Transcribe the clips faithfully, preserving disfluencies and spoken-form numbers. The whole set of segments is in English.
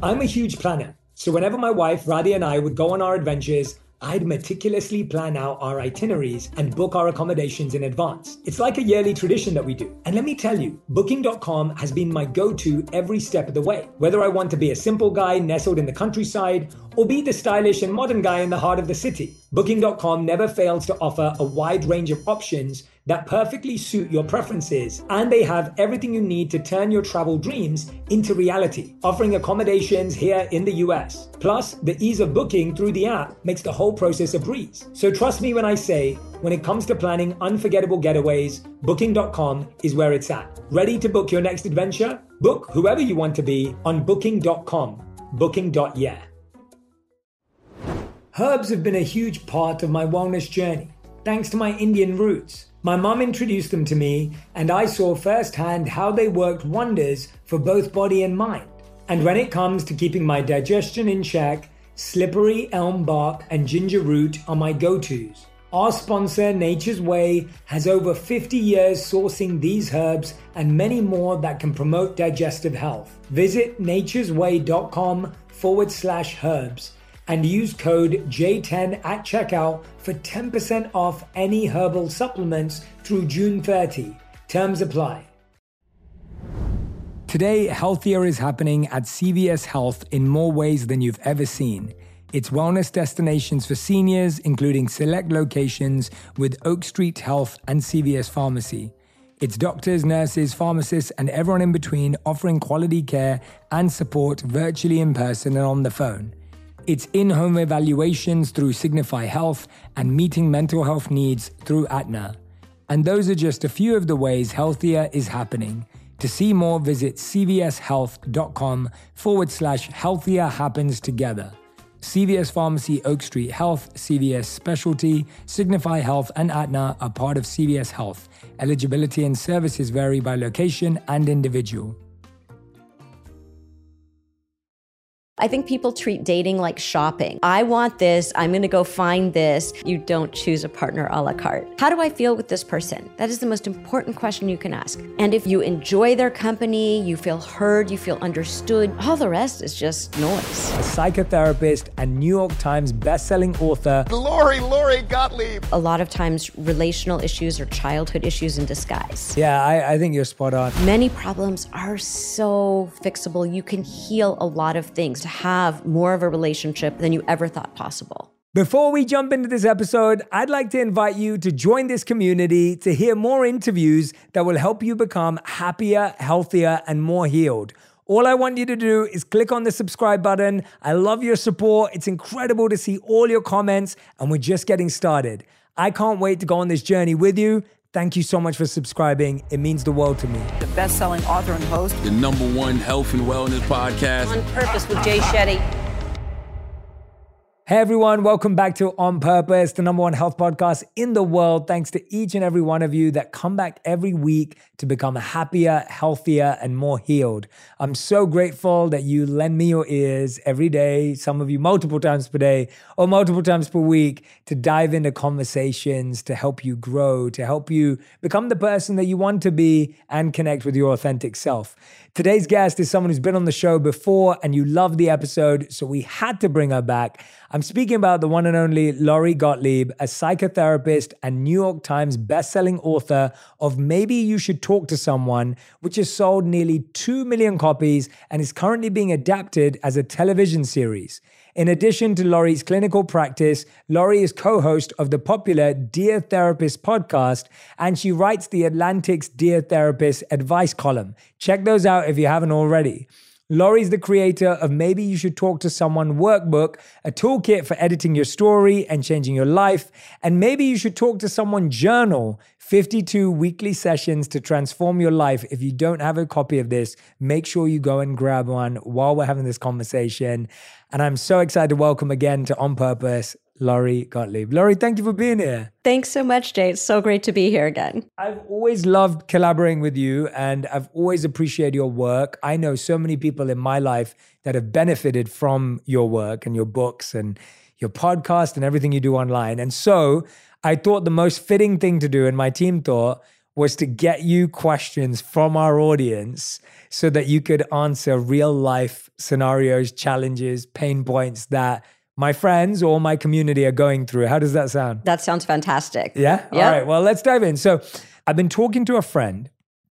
I'm a huge planner, so whenever my wife Radhi and I would go on our adventures, I'd meticulously plan out our itineraries and book our accommodations in advance. It's like a yearly tradition that we do. And let me tell you, booking dot com has been my go-to every step of the way. Whether I want to be a simple guy nestled in the countryside or be the stylish and modern guy in the heart of the city, booking dot com never fails to offer a wide range of options that perfectly suit your preferences, and they have everything you need to turn your travel dreams into reality, offering accommodations here in the U S. Plus, the ease of booking through the app makes the whole process a breeze. So trust me when I say, when it comes to planning unforgettable getaways, booking dot com is where it's at. Ready to book your next adventure? Book whoever you want to be on booking dot com. booking dot yeah. Herbs have been a huge part of my wellness journey, thanks to my Indian roots. My mum introduced them to me, and I saw firsthand how they worked wonders for both body and mind. And when it comes to keeping my digestion in check, slippery elm bark and ginger root are my go-tos. Our sponsor, Nature's Way, has over fifty years sourcing these herbs and many more that can promote digestive health. Visit naturesway.com forward slash herbs and use code J ten at checkout for ten percent off any herbal supplements through June thirtieth. Terms apply. Today, healthier is happening at C V S Health in more ways than you've ever seen. It's wellness destinations for seniors, including select locations with Oak Street Health and C V S Pharmacy. It's doctors, nurses, pharmacists, and everyone in between offering quality care and support virtually in person and on the phone. It's in-home evaluations through Signify Health and meeting mental health needs through Aetna. And those are just a few of the ways healthier is happening. To see more, visit cvshealth.com forward slash healthier happens together. C V S Pharmacy, Oak Street Health, C V S Specialty, Signify Health, and Aetna are part of C V S Health. Eligibility and services vary by location and individual. I think people treat dating like shopping. I want this, I'm gonna go find this. You don't choose a partner a la carte. How do I feel with this person? That is the most important question you can ask. And if you enjoy their company, you feel heard, you feel understood, all the rest is just noise. A psychotherapist and New York Times bestselling author, Lori, Lori Gottlieb. A lot of times, relational issues or childhood issues in disguise. Yeah, I, I think you're spot on. Many problems are so fixable. You can heal a lot of things to have more of a relationship than you ever thought possible. Before we jump into this episode, I'd like to invite you to join this community to hear more interviews that will help you become happier, healthier, and more healed. All I want you to do is click on the subscribe button. I love your support. It's incredible to see all your comments, and we're just getting started. I can't wait to go on this journey with you. Thank you so much for subscribing. It means the world to me. The best-selling author and host. The number one health and wellness podcast. On Purpose with Jay Shetty. Hey everyone, welcome back to On Purpose, the number one health podcast in the world. Thanks to each and every one of you that come back every week to become happier, healthier, and more healed. I'm so grateful that you lend me your ears every day, some of you multiple times per day or multiple times per week, to dive into conversations, to help you grow, to help you become the person that you want to be and connect with your authentic self. Today's guest is someone who's been on the show before and you loved the episode, so we had to bring her back. I'm speaking about the one and only Lori Gottlieb, a psychotherapist and New York Times bestselling author of Maybe You Should Talk to Someone, which has sold nearly two million copies and is currently being adapted as a television series. In addition to Lori's clinical practice, Lori is co-host of the popular Dear Therapist podcast, and she writes the Atlantic's Dear Therapist advice column. Check those out if you haven't already. Lori's the creator of Maybe You Should Talk to Someone workbook, a toolkit for editing your story and changing your life, and Maybe You Should Talk to Someone journal, fifty-two weekly sessions to transform your life. If you don't have a copy of this, make sure you go and grab one while we're having this conversation. And I'm so excited to welcome again to On Purpose, Lori Gottlieb. Lori, thank you for being here. Thanks so much, Jay. It's so great to be here again. I've always loved collaborating with you and I've always appreciated your work. I know so many people in my life that have benefited from your work and your books and your podcast and everything you do online. And so I thought the most fitting thing to do, and my team thought, was to get you questions from our audience so that you could answer real life scenarios, challenges, pain points that my friends or my community are going through. How does that sound? That sounds fantastic. Yeah? Yeah. All right, well, let's dive in. So I've been talking to a friend,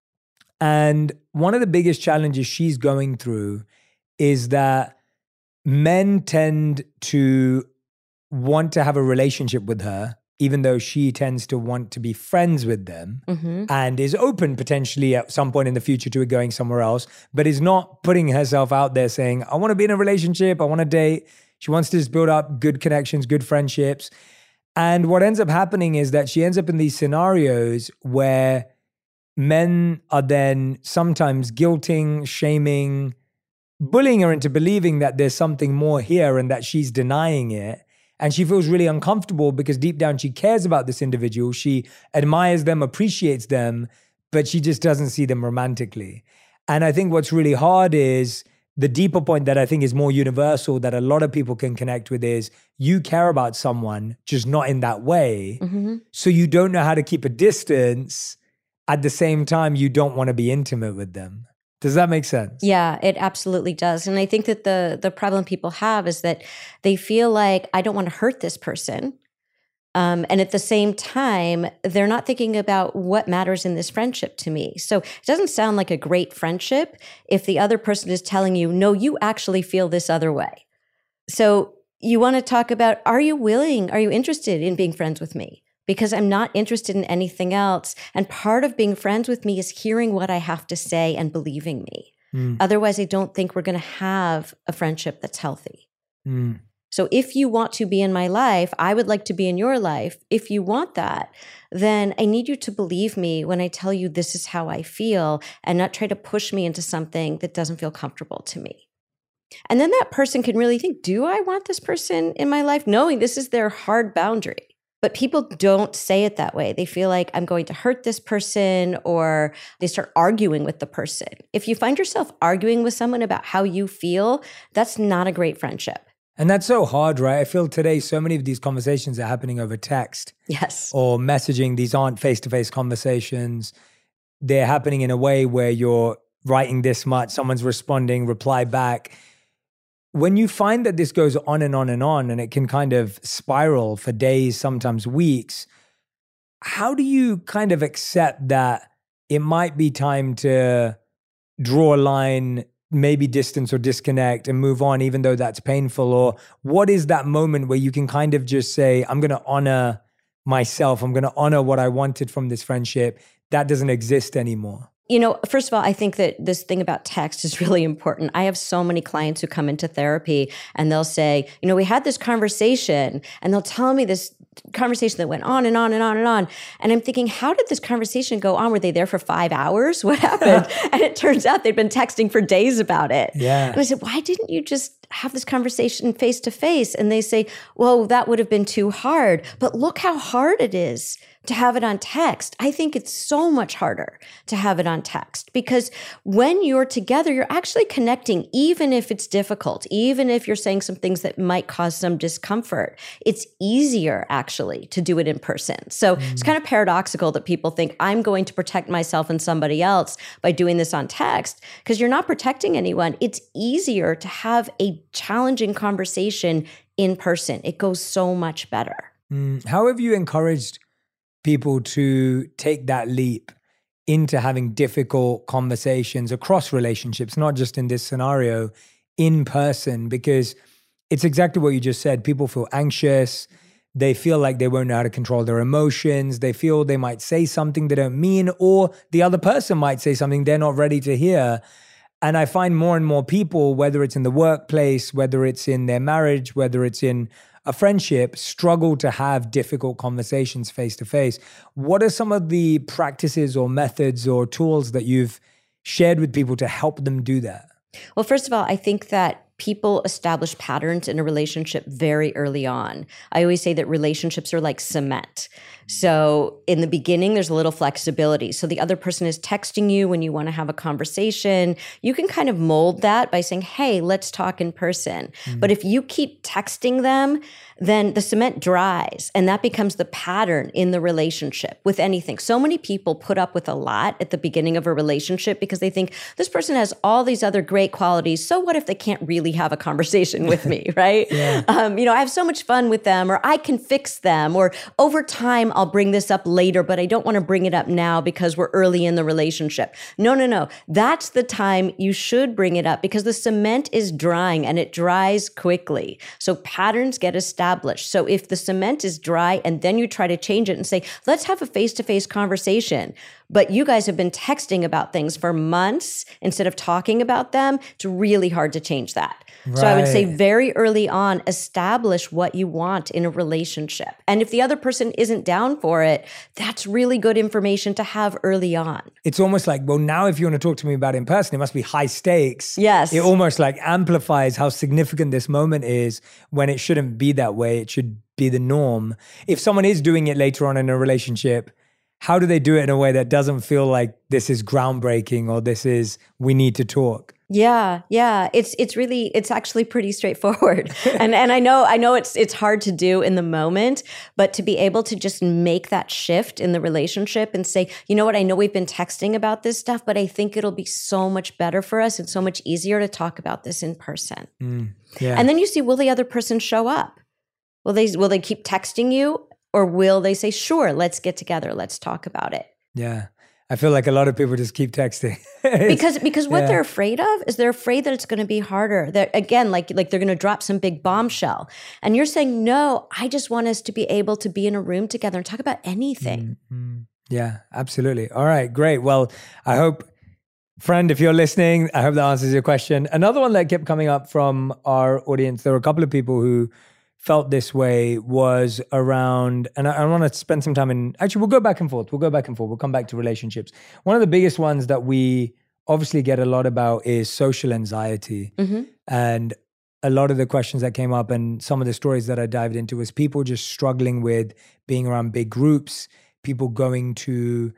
and one of the biggest challenges she's going through is that men tend to want to have a relationship with her, even though she tends to want to be friends with them, mm-hmm. and is open potentially at some point in the future to it going somewhere else, but is not putting herself out there saying, I want to be in a relationship, I want to date. She wants to just build up good connections, good friendships. And what ends up happening is that she ends up in these scenarios where men are then sometimes guilting, shaming, bullying her into believing that there's something more here and that she's denying it. And she feels really uncomfortable because deep down she cares about this individual. She admires them, appreciates them, but she just doesn't see them romantically. And I think what's really hard is the deeper point that I think is more universal that a lot of people can connect with is you care about someone, just not in that way. Mm-hmm. So you don't know how to keep a distance. At the same time, you don't want to be intimate with them. Does that make sense? Yeah, it absolutely does. And I think that the the problem people have is that they feel like, I don't want to hurt this person. Um, and at the same time, they're not thinking about what matters in this friendship to me. So it doesn't sound like a great friendship if the other person is telling you, no, you actually feel this other way. So you want to talk about, are you willing, are you interested in being friends with me? Because I'm not interested in anything else. And part of being friends with me is hearing what I have to say and believing me. Mm. Otherwise, I don't think we're going to have a friendship that's healthy. Mm. So if you want to be in my life, I would like to be in your life. If you want that, then I need you to believe me when I tell you this is how I feel and not try to push me into something that doesn't feel comfortable to me. And then that person can really think, do I want this person in my life? Knowing this is their hard boundary. But people don't say it that way. They feel like I'm going to hurt this person, or they start arguing with the person. If you find yourself arguing with someone about how you feel, that's not a great friendship. And that's so hard, right? I feel today so many of these conversations are happening over text. Yes. Or messaging. These aren't face-to-face conversations. They're happening in a way where you're writing this much, someone's responding, reply back. When you find that this goes on and on and on, and it can kind of spiral for days, sometimes weeks, how do you kind of accept that it might be time to draw a line, maybe distance or disconnect and move on, even though that's painful? Or what is that moment where you can kind of just say, I'm going to honor myself, I'm going to honor what I wanted from this friendship, that doesn't exist anymore? You know, first of all, I think that this thing about text is really important. I have so many clients who come into therapy and they'll say, you know, we had this conversation, and they'll tell me this conversation that went on and on and on and on. And I'm thinking, how did this conversation go on? Were they there for five hours? What happened? And it turns out they'd been texting for days about it. Yeah. And I said, why didn't you just have this conversation face to face? And they say, well, that would have been too hard. But look how hard it is to have it on text. I think it's so much harder to have it on text, because when you're together, you're actually connecting, even if it's difficult, even if you're saying some things that might cause some discomfort. It's easier actually to do it in person. So mm. it's kind of paradoxical that people think I'm going to protect myself and somebody else by doing this on text, because you're not protecting anyone. It's easier to have a challenging conversation in person. It goes so much better. Mm. How have you encouraged people to take that leap into having difficult conversations across relationships, not just in this scenario, in person? Because it's exactly what you just said. People feel anxious. They feel like they won't know how to control their emotions. They feel they might say something they don't mean, or the other person might say something they're not ready to hear. And I find more and more people, whether it's in the workplace, whether it's in their marriage, whether it's in a friendship, struggle to have difficult conversations face to face. What are some of the practices or methods or tools that you've shared with people to help them do that? Well, first of all, I think that people establish patterns in a relationship very early on. I always say that relationships are like cement. So in the beginning, there's a little flexibility. So the other person is texting you when you want to have a conversation. You can kind of mold that by saying, hey, let's talk in person. Mm. But if you keep texting them, then the cement dries, and that becomes the pattern in the relationship with anything. So many people put up with a lot at the beginning of a relationship because they think this person has all these other great qualities. So what if they can't really have a conversation with me, right? yeah. um, you know, I have so much fun with them, or I can fix them, or over time, I'll bring this up later, but I don't want to bring it up now because we're early in the relationship. No, no, no. That's the time you should bring it up because the cement is drying and it dries quickly. So patterns get established. So if the cement is dry and then you try to change it and say, let's have a face-to-face conversation, but you guys have been texting about things for months instead of talking about them, it's really hard to change that. Right. So I would say very early on, establish what you want in a relationship. And if the other person isn't down for it, that's really good information to have early on. It's almost like, well, now if you want to talk to me about it in person, it must be high stakes. Yes. It almost like amplifies how significant this moment is when it shouldn't be that way. It should be the norm. If someone is doing it later on in a relationship, how do they do it in a way that doesn't feel like this is groundbreaking or this is, we need to talk? Yeah, yeah. It's it's really it's actually pretty straightforward. and and I know I know it's it's hard to do in the moment, but to be able to just make that shift in the relationship and say, you know what, I know we've been texting about this stuff, but I think it'll be so much better for us and so much easier to talk about this in person. Mm, yeah. And then you see, will the other person show up? Will they will they keep texting you, or will they say, sure, let's get together, let's talk about it? Yeah. I feel like a lot of people just keep texting. because because what yeah. they're afraid of is they're afraid that it's going to be harder. That again, like like they're going to drop some big bombshell. And you're saying, no, I just want us to be able to be in a room together and talk about anything. Mm-hmm. Yeah, absolutely. All right, great. Well, I hope, friend, if you're listening, I hope that answers your question. Another one that kept coming up from our audience, there were a couple of people who felt this way, was around, and I, I want to spend some time in, actually we'll go back and forth, we'll go back and forth, we'll come back to relationships. One of the biggest ones that we obviously get a lot about is social anxiety. Mm-hmm. And a lot of the questions that came up and some of the stories that I dived into was people just struggling with being around big groups, people going to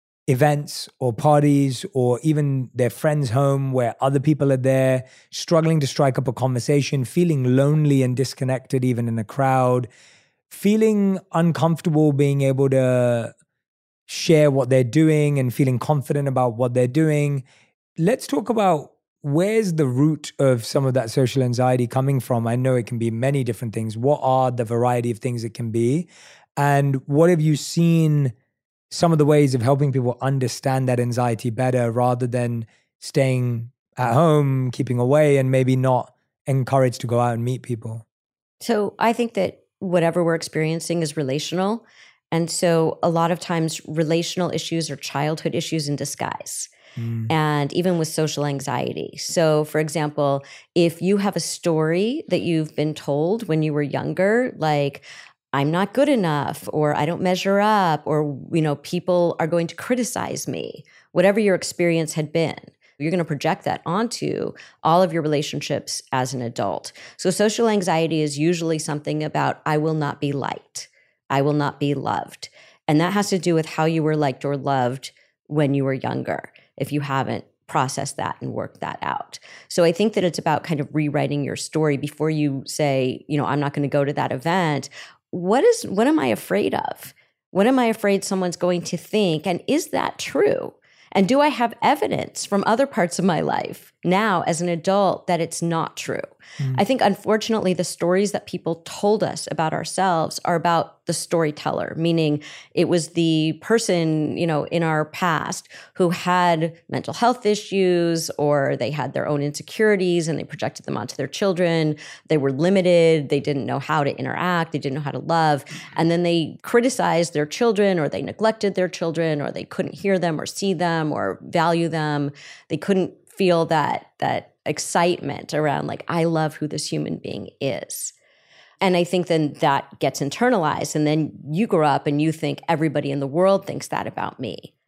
events or parties or even their friends' home where other people are there, struggling to strike up a conversation, feeling lonely and disconnected even in a crowd, feeling uncomfortable being able to share what they're doing and feeling confident about what they're doing. Let's talk about where's the root of some of that social anxiety coming from? I know it can be many different things. What are the variety of things it can be? And what have you seen some of the ways of helping people understand that anxiety better rather than staying at home, keeping away, and maybe not encouraged to go out and meet people? So I think that whatever we're experiencing is relational. And so a lot of times relational issues are childhood issues in disguise. Mm. And even with social anxiety. So for example, if you have a story that you've been told when you were younger, like, I'm not good enough, or I don't measure up, or, you know, people are going to criticize me, whatever your experience had been, you're going to project that onto all of your relationships as an adult. So social anxiety is usually something about, I will not be liked. I will not be loved. And that has to do with how you were liked or loved when you were younger, if you haven't processed that and worked that out. So I think that it's about kind of rewriting your story before you say, you know, I'm not going to go to that event. What is, what am I afraid of? What am I afraid someone's going to think? And is that true? And do I have evidence from other parts of my life now as an adult that it's not true? Mm. I think, unfortunately, the stories that people told us about ourselves are about the storyteller, meaning it was the person, you know, in our past who had mental health issues, or they had their own insecurities and they projected them onto their children. They were limited. They didn't know how to interact. They didn't know how to love. And then they criticized their children, or they neglected their children, or they couldn't hear them or see them or value them. They couldn't feel that that excitement around, like, I love who this human being is. And I think then that gets internalized. And then you grow up and you think everybody in the world thinks that about me.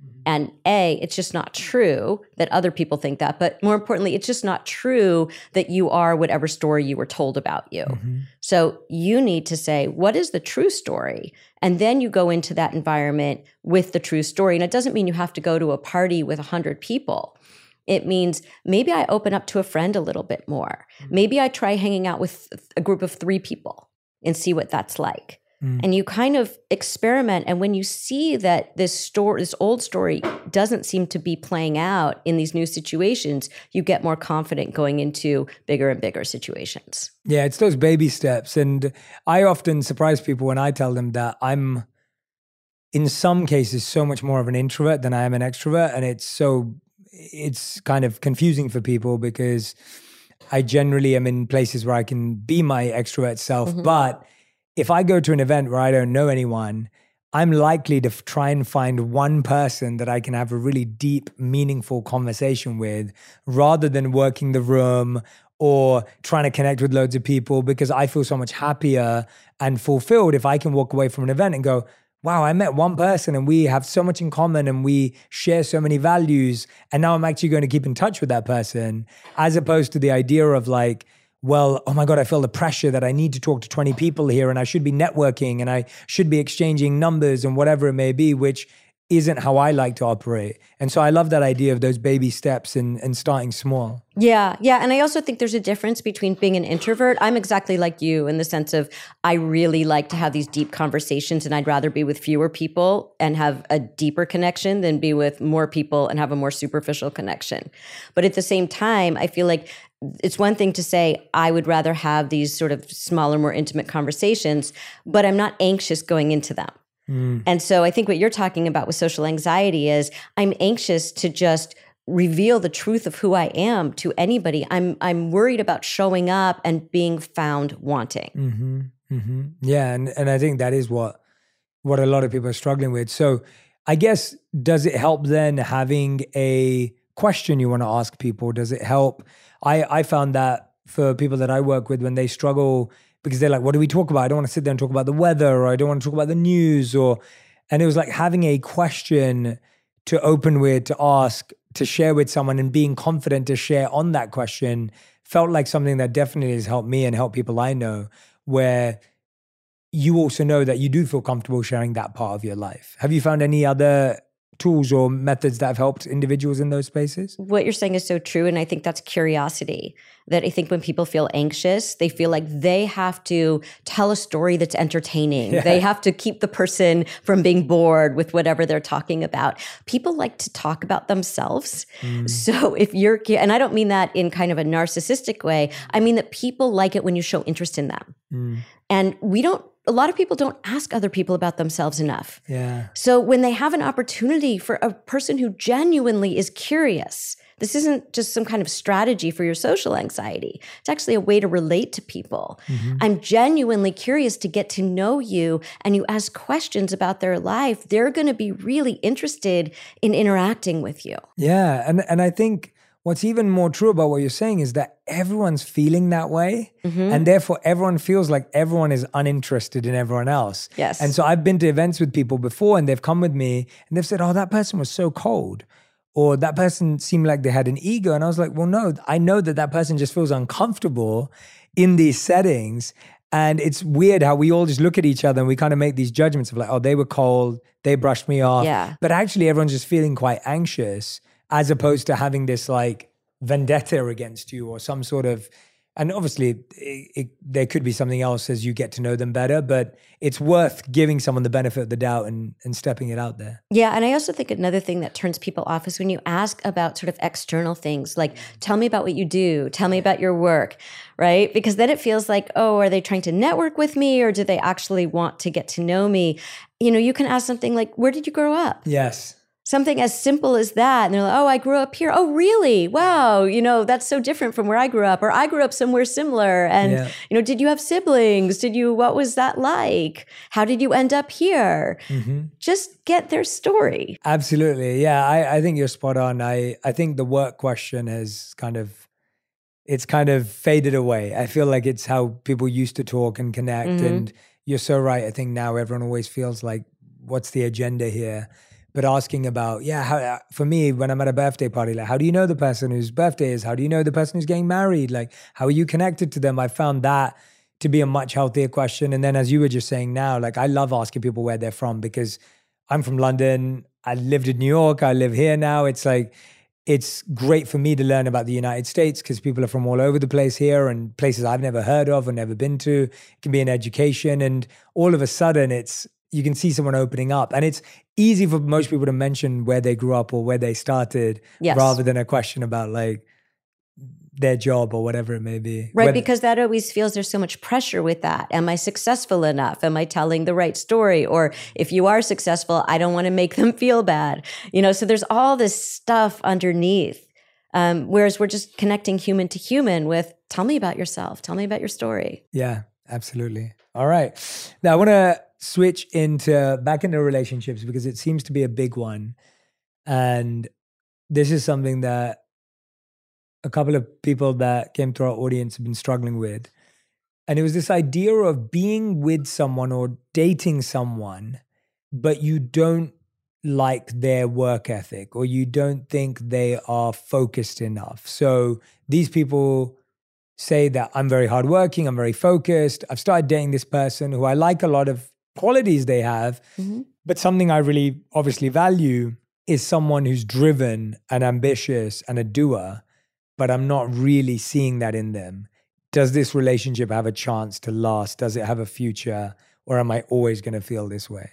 And A, it's just not true that other people think that. But more importantly, it's just not true that you are whatever story you were told about you. Mm-hmm. So you need to say, what is the true story? And then you go into that environment with the true story. And it doesn't mean you have to go to a party with one hundred people. It means maybe I open up to a friend a little bit more. Mm-hmm. Maybe I try hanging out with a group of three people and see what that's like. And you kind of experiment. And when you see that this story, this old story doesn't seem to be playing out in these new situations, you get more confident going into bigger and bigger situations. Yeah, it's those baby steps. And I often surprise people when I tell them that I'm, in some cases, so much more of an introvert than I am an extrovert. And it's so, it's kind of confusing for people because I generally am in places where I can be my extrovert self, mm-hmm. but if I go to an event where I don't know anyone, I'm likely to f- try and find one person that I can have a really deep, meaningful conversation with rather than working the room or trying to connect with loads of people, because I feel so much happier and fulfilled if I can walk away from an event and go, wow, I met one person and we have so much in common and we share so many values. And now I'm actually going to keep in touch with that person, as opposed to the idea of like, well, oh my God, I feel the pressure that I need to talk to twenty people here and I should be networking and I should be exchanging numbers and whatever it may be, which isn't how I like to operate. And so I love that idea of those baby steps and, and starting small. Yeah, yeah. And I also think there's a difference between being an introvert. I'm exactly like you in the sense of I really like to have these deep conversations and I'd rather be with fewer people and have a deeper connection than be with more people and have a more superficial connection. But at the same time, I feel like it's one thing to say, I would rather have these sort of smaller, more intimate conversations, but I'm not anxious going into them. Mm. And so I think what you're talking about with social anxiety is I'm anxious to just reveal the truth of who I am to anybody. I'm I'm worried about showing up and being found wanting. Mm-hmm. Mm-hmm. Yeah, and, and I think that is what what a lot of people are struggling with. So I guess, does it help then having a question you want to ask people? Does it help? I, I found that for people that I work with, when they struggle because they're like, what do we talk about? I don't want to sit there and talk about the weather, or I don't want to talk about the news, or, and it was like having a question to open with, to ask, to share with someone, and being confident to share on that question felt like something that definitely has helped me and helped people I know, where you also know that you do feel comfortable sharing that part of your life. Have you found any other tools or methods that have helped individuals in those spaces? What you're saying is so true. And I think that's curiosity. That I think when people feel anxious, they feel like they have to tell a story that's entertaining. Yeah. They have to keep the person from being bored with whatever they're talking about. People like to talk about themselves. Mm. So if you're, and I don't mean that in kind of a narcissistic way, I mean that people like it when you show interest in them. Mm. And we don't, a lot of people don't ask other people about themselves enough. Yeah. So when they have an opportunity for a person who genuinely is curious, this isn't just some kind of strategy for your social anxiety. It's actually a way to relate to people. Mm-hmm. I'm genuinely curious to get to know you, and you ask questions about their life. They're going to be really interested in interacting with you. Yeah. And, and I think what's even more true about what you're saying is that everyone's feeling that way. Mm-hmm. And therefore everyone feels like everyone is uninterested in everyone else. Yes. And so I've been to events with people before, and they've come with me and they've said, oh, that person was so cold. Or that person seemed like they had an ego. And I was like, well, no, I know that that person just feels uncomfortable in these settings. And it's weird how we all just look at each other and we kind of make these judgments of like, oh, they were cold, they brushed me off. Yeah. But actually everyone's just feeling quite anxious, as opposed to having this like vendetta against you or some sort of, and obviously it, it, there could be something else as you get to know them better, but it's worth giving someone the benefit of the doubt and, and stepping it out there. Yeah. And I also think another thing that turns people off is when you ask about sort of external things, like, tell me about what you do, tell me about your work, right? Because then it feels like, oh, are they trying to network with me, or do they actually want to get to know me? You know, you can ask something like, where did you grow up? Yes. Something as simple as that. And they're like, oh, I grew up here. Oh, really? Wow. You know, that's so different from where I grew up. Or I grew up somewhere similar. And, yeah. you know, did you have siblings? Did you, what was that like? How did you end up here? Mm-hmm. Just get their story. Absolutely. Yeah, I, I think you're spot on. I, I think the work question has kind of, it's kind of faded away. I feel like it's how people used to talk and connect. Mm-hmm. And you're so right. I think now everyone always feels like, what's the agenda here? but asking about, yeah, how, for me, when I'm at a birthday party, like, how do you know the person whose birthday is? How do you know the person who's getting married? Like, how are you connected to them? I found that to be a much healthier question. And then as you were just saying now, like, I love asking people where they're from because I'm from London. I lived in New York. I live here now. It's like, it's great for me to learn about the United States because people are from all over the place here and places I've never heard of or never been to. It can be an education. And all of a sudden it's, you can see someone opening up. And it's easy for most people to mention where they grew up or where they started Yes. rather than a question about like their job or whatever it may be. Right, When- because that always feels there's so much pressure with that. Am I successful enough? Am I telling the right story? Or if you are successful, I don't want to make them feel bad. You know, so there's all this stuff underneath. Um, whereas we're just connecting human to human with, tell me about yourself. Tell me about your story. Yeah, absolutely. All right. Now I want to switch into back into relationships because it seems to be a big one. And this is something that a couple of people that came to our audience have been struggling with. And it was this idea of being with someone or dating someone, but you don't like their work ethic or you don't think they are focused enough. So these people say that I'm very hardworking, I'm very focused. I've started dating this person who I like a lot of qualities they have, Mm-hmm. but something I really obviously value is someone who's driven and ambitious and a doer, but I'm not really seeing that in them. Does this relationship have a chance to last? Does it have a future? Or am I always going to feel this way?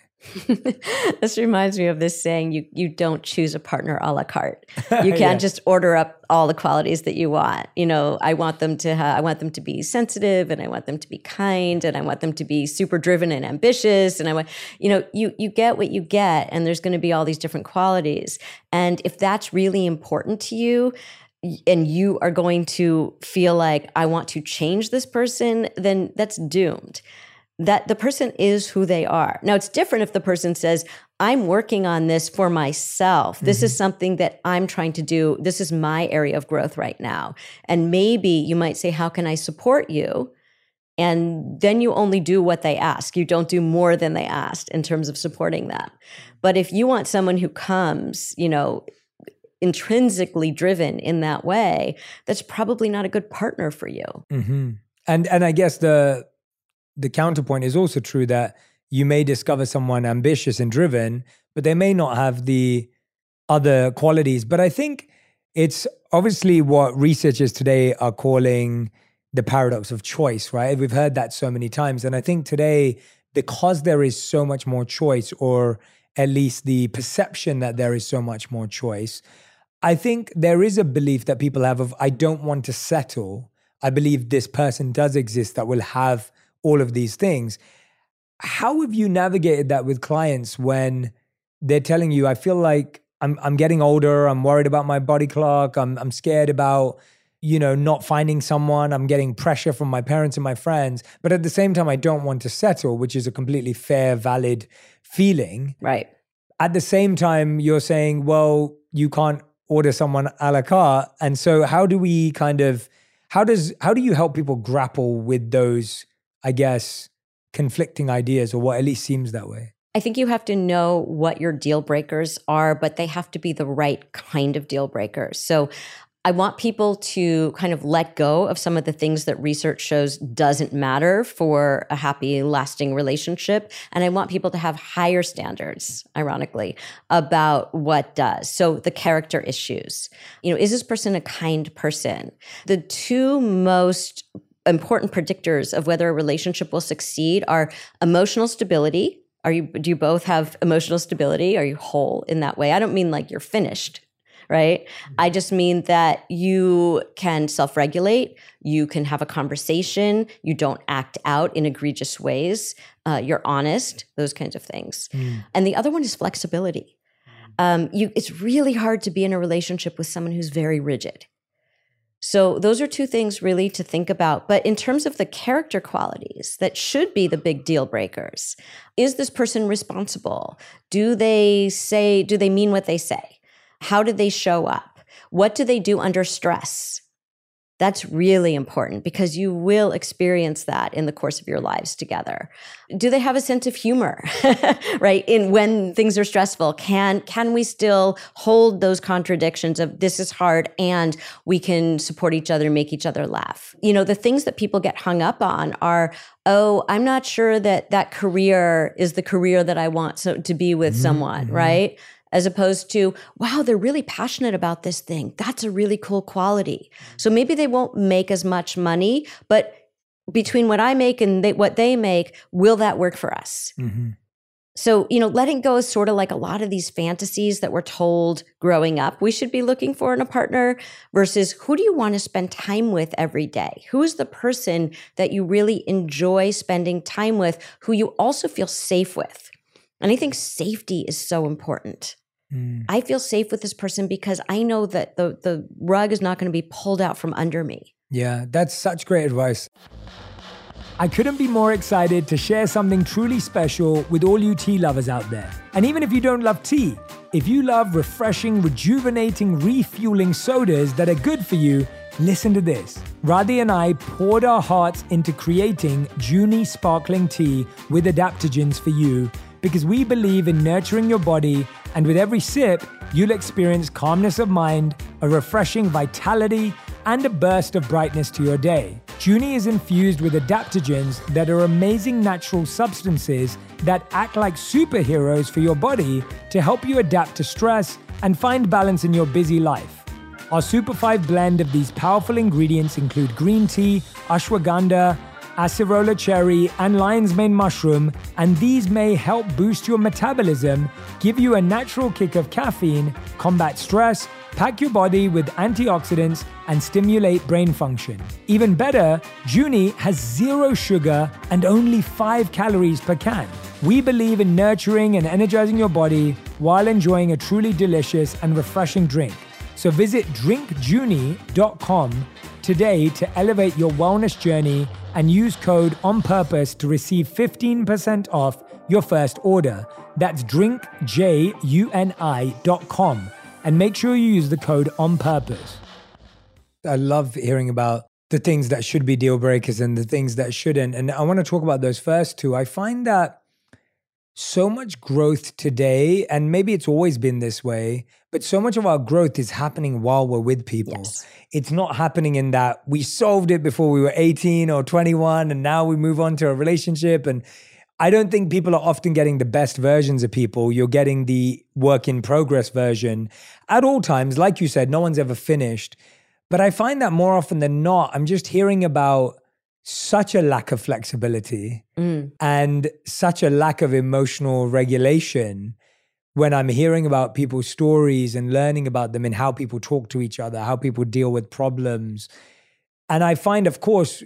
This reminds me of this saying, you you don't choose a partner a la carte. You can't Yeah. just order up all the qualities that you want. You know, I want them to have, I want them to be sensitive and I want them to be kind and I want them to be super driven and ambitious. And I want, you know, you you get what you get and there's going to be all these different qualities. And if that's really important to you, and you are going to feel like, I want to change this person, then that's doomed. That the person is who they are. Now, it's different if the person says, I'm working on this for myself. This mm-hmm. is something that I'm trying to do. This is my area of growth right now. And maybe you might say, how can I support you? And then you only do what they ask. You don't do more than they asked in terms of supporting them. But if you want someone who comes, you know, intrinsically driven in that way, that's probably not a good partner for you. Mm-hmm. And and I guess the the counterpoint is also true that you may discover someone ambitious and driven, but they may not have the other qualities. But I think it's obviously what researchers today are calling the paradox of choice, right? We've heard that so many times. And I think today, because there is so much more choice, or at least the perception that there is so much more choice, I think there is a belief that people have of, I don't want to settle. I believe this person does exist that will have all of these things. How have you navigated that with clients when they're telling you, I feel like I'm I'm getting older, I'm worried about my body clock, I'm I'm scared about, you know, not finding someone, I'm getting pressure from my parents and my friends, but at the same time, I don't want to settle, which is a completely fair, valid feeling. Right. At the same time, you're saying, well, you can't order someone a la carte. And so how do we kind of, how does, how do you help people grapple with those, I guess, conflicting ideas, or what at least seems that way? I think you have to know what your deal breakers are, but they have to be the right kind of deal breakers. So I want people to kind of let go of some of the things that research shows doesn't matter for a happy, lasting relationship. And I want people to have higher standards, ironically, about what does. So the character issues. You know, is this person a kind person? The two most important predictors of whether a relationship will succeed are emotional stability. Are you, do you both have emotional stability? Are you whole in that way? I don't mean like you're finished, right? Mm-hmm. I just mean that you can self-regulate, you can have a conversation, you don't act out in egregious ways, uh, you're honest, those kinds of things. Mm. And the other one is flexibility. Um, you, it's really hard to be in a relationship with someone who's very rigid. So those are two things really to think about. But in terms of the character qualities that should be the big deal breakers, is this person responsible? Do they say, do they mean what they say? How do they show up? What do they do under stress? That's really important because you will experience that in the course of your lives together. Do they have a sense of humor, right? In when things are stressful, can can we still hold those contradictions of this is hard and we can support each other, make each other laugh? You know, the things that people get hung up on are, oh, I'm not sure that that career is the career that I want so, to be with mm-hmm. someone, right? As opposed to, wow, they're really passionate about this thing. That's a really cool quality. So maybe they won't make as much money, but between what I make and they, what they make, will that work for us? Mm-hmm. So, you know, letting go is sort of like a lot of these fantasies that we're told growing up we should be looking for in a partner versus who do you want to spend time with every day? Who is the person that you really enjoy spending time with, who you also feel safe with? And I think safety is so important. Mm. I feel safe with this person because I know that the, the rug is not going to be pulled out from under me. Yeah, that's such great advice. I couldn't be more excited to share something truly special with all you tea lovers out there. And even if you don't love tea, if you love refreshing, rejuvenating, refueling sodas that are good for you, listen to this. Radhi and I poured our hearts into creating Junie Sparkling Tea with adaptogens for you because we believe in nurturing your body, and with every sip, you'll experience calmness of mind, a refreshing vitality, and a burst of brightness to your day. Junie is infused with adaptogens that are amazing natural substances that act like superheroes for your body to help you adapt to stress and find balance in your busy life. Our Super five blend of these powerful ingredients include green tea, ashwagandha, acerola cherry, and lion's mane mushroom, and these may help boost your metabolism, give you a natural kick of caffeine, combat stress, pack your body with antioxidants, and stimulate brain function. Even better, Junie has zero sugar and only five calories per can. We believe in nurturing and energizing your body while enjoying a truly delicious and refreshing drink. So visit drink junie dot com today to elevate your wellness journey and use code ONPURPOSE to receive fifteen percent off your first order. That's drink juni dot com. And make sure you use the code ONPURPOSE. I love hearing about the things that should be deal breakers and the things that shouldn't. And I want to talk about those first two. I find that so much growth today, and maybe it's always been this way, but so much of our growth is happening while we're with people. Yes. It's not happening in that we solved it before we were eighteen or twenty-one and now we move on to a relationship. And I don't think people are often getting the best versions of people. You're getting the work in progress version at all times. Like you said, no one's ever finished. But I find that more often than not, I'm just hearing about such a lack of flexibility mm. and such a lack of emotional regulation when I'm hearing about people's stories and learning about them and how people talk to each other, how people deal with problems. And I find, of course,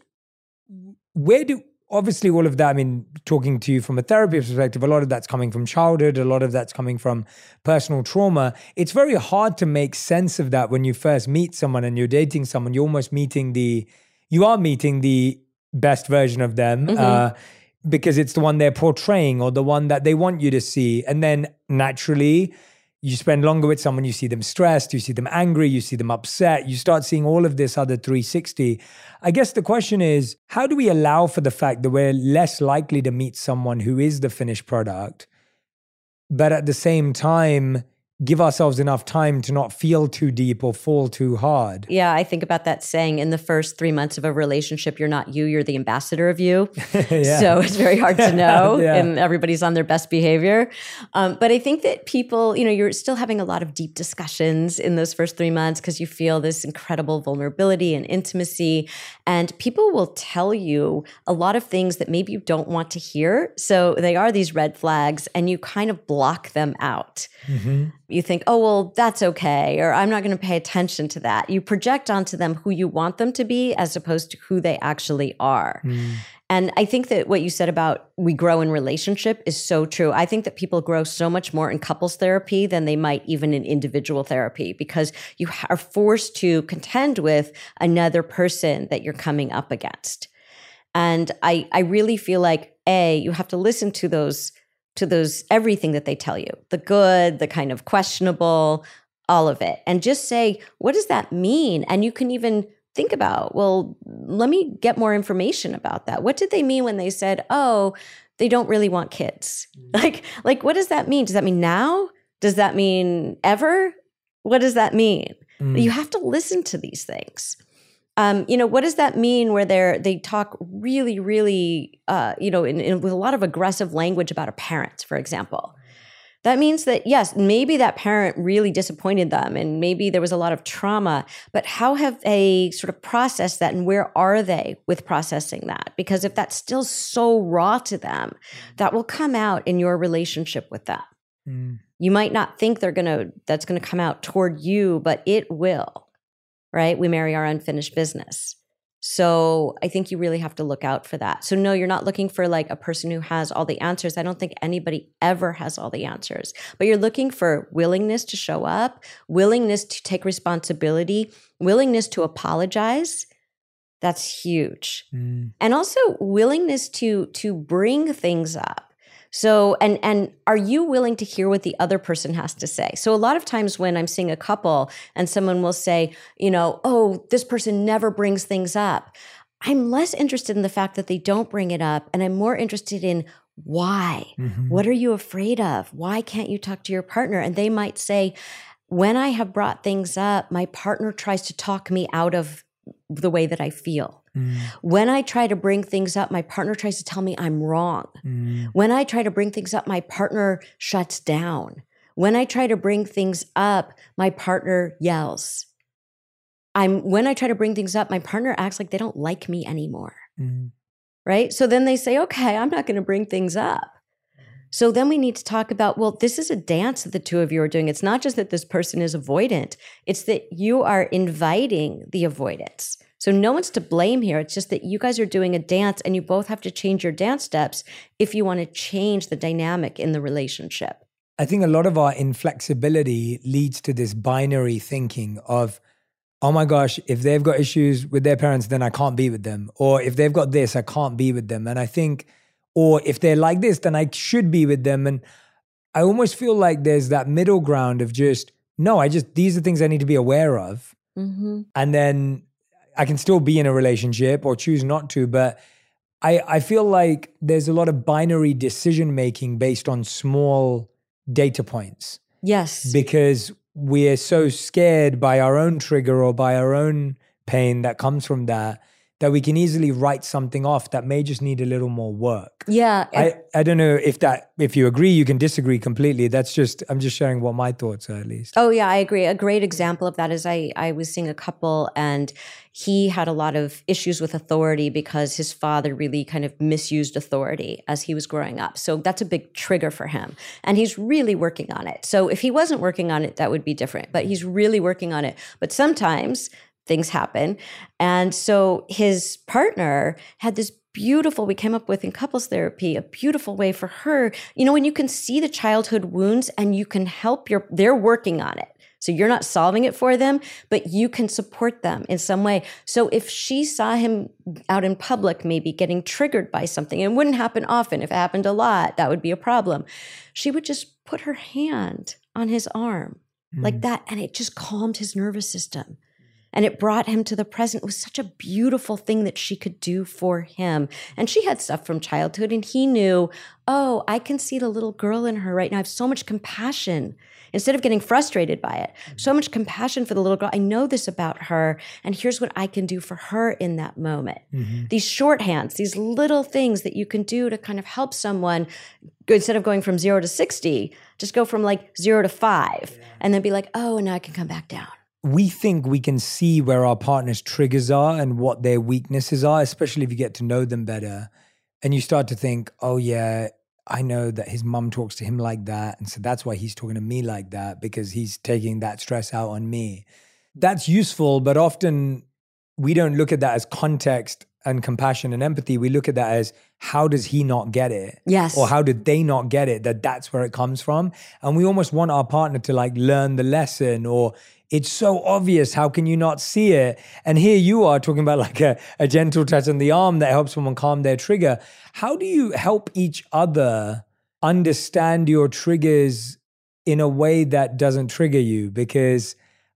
where do, obviously all of that, I mean, talking to you from a therapy perspective, a lot of that's coming from childhood, a lot of that's coming from personal trauma. It's very hard to make sense of that when you first meet someone and you're dating someone. You're almost meeting the, you are meeting the best version of them mm-hmm. uh, because it's the one they're portraying or the one that they want you to see. And then naturally, you spend longer with someone, you see them stressed, you see them angry, you see them upset, you start seeing all of this other three sixty. I guess the question is, how do we allow for the fact that we're less likely to meet someone who is the finished product, but at the same time, give ourselves enough time to not feel too deep or fall too hard? Yeah, I think about that saying, in the first three months of a relationship, you're not you, you're the ambassador of you. yeah. So it's very hard to know yeah. and everybody's on their best behavior. Um, but I think that people, you know, you're still having a lot of deep discussions in those first three months because you feel this incredible vulnerability and intimacy. And people will tell you a lot of things that maybe you don't want to hear. So they are these red flags and you kind of block them out. Mm-hmm. You think, oh, well, that's okay, or I'm not going to pay attention to that. You project onto them who you want them to be as opposed to who they actually are. Mm. And I think that what you said about we grow in relationship is so true. I think that people grow so much more in couples therapy than they might even in individual therapy because you are forced to contend with another person that you're coming up against. And I, I really feel like, A, you have to listen to those to those, everything that they tell you, the good, the kind of questionable, all of it. And just say, what does that mean? And you can even think about, well, let me get more information about that. What did they mean when they said, oh, they don't really want kids? Mm. Like, like, what does that mean? Does that mean now? Does that mean ever? What does that mean? Mm. You have to listen to these things. Um, you know, what does that mean where they're, they talk really, really, uh, you know, in, in, with a lot of aggressive language about a parent, for example? That means that, yes, maybe that parent really disappointed them and maybe there was a lot of trauma, but how have they sort of processed that and where are they with processing that? Because if that's still so raw to them, that will come out in your relationship with them. Mm. You might not think they're going to, that's going to come out toward you, but it will, right? We marry our unfinished business. So I think you really have to look out for that. So no, you're not looking for like a person who has all the answers. I don't think anybody ever has all the answers, but you're looking for willingness to show up, willingness to take responsibility, willingness to apologize. That's huge. Mm. And also willingness to, to bring things up. So, and, and are you willing to hear what the other person has to say? So a lot of times when I'm seeing a couple and someone will say, you know, oh, this person never brings things up. I'm less interested in the fact that they don't bring it up. And I'm more interested in why. Mm-hmm. What are you afraid of? Why can't you talk to your partner? And they might say, when I have brought things up, my partner tries to talk me out of the way that I feel. Mm. When I try to bring things up, my partner tries to tell me I'm wrong. Mm. When I try to bring things up, my partner shuts down. When I try to bring things up, my partner yells. I'm when I try to bring things up, my partner acts like they don't like me anymore. Mm. Right? So then they say, okay, I'm not going to bring things up. So then we need to talk about, well, this is a dance that the two of you are doing. It's not just that this person is avoidant. It's that you are inviting the avoidance. So no one's to blame here. It's just that you guys are doing a dance and you both have to change your dance steps if you want to change the dynamic in the relationship. I think a lot of our inflexibility leads to this binary thinking of, oh my gosh, if they've got issues with their parents, then I can't be with them. Or if they've got this, I can't be with them. And I think, or if they're like this, then I should be with them. And I almost feel like there's that middle ground of just, no, I just, these are things I need to be aware of. Mm-hmm. And then I can still be in a relationship or choose not to. But I, I feel like there's a lot of binary decision-making based on small data points. Yes. Because we're so scared by our own trigger or by our own pain that comes from that, that we can easily write something off that may just need a little more work. Yeah. I, I don't know if that, if you agree, you can disagree completely. That's just, I'm just sharing what my thoughts are at least. Oh yeah, I agree. A great example of that is I, I was seeing a couple and he had a lot of issues with authority because his father really kind of misused authority as he was growing up. So that's a big trigger for him. And he's really working on it. So if he wasn't working on it, that would be different, but he's really working on it. But sometimes things happen. And so his partner had this beautiful, we came up with in couples therapy, a beautiful way for her, you know, when you can see the childhood wounds and you can help your, they're working on it. So you're not solving it for them, but you can support them in some way. So if she saw him out in public, maybe getting triggered by something, it wouldn't happen often. If it happened a lot, that would be a problem. She would just put her hand on his arm mm. like that. And it just calmed his nervous system. And it brought him to the present. It was such a beautiful thing that she could do for him. And she had stuff from childhood and he knew, oh, I can see the little girl in her right now. I have so much compassion. Instead of getting frustrated by it, so much compassion for the little girl. I know this about her and here's what I can do for her in that moment. Mm-hmm. These shorthands, these little things that you can do to kind of help someone, instead of going from zero to sixty, just go from like zero to five yeah. and then be like, oh, now I can come back down. We think we can see where our partner's triggers are and what their weaknesses are, especially if you get to know them better. And you start to think, oh yeah, I know that his mum talks to him like that. And so that's why he's talking to me like that, because he's taking that stress out on me. That's useful, but often we don't look at that as context and compassion and empathy. We look at that as, how does he not get it? Yes. Or how did they not get it? That that's where it comes from. And we almost want our partner to like learn the lesson, or it's so obvious, how can you not see it? And here you are talking about like a, a gentle touch on the arm that helps someone calm their trigger. How do you help each other understand your triggers in a way that doesn't trigger you? Because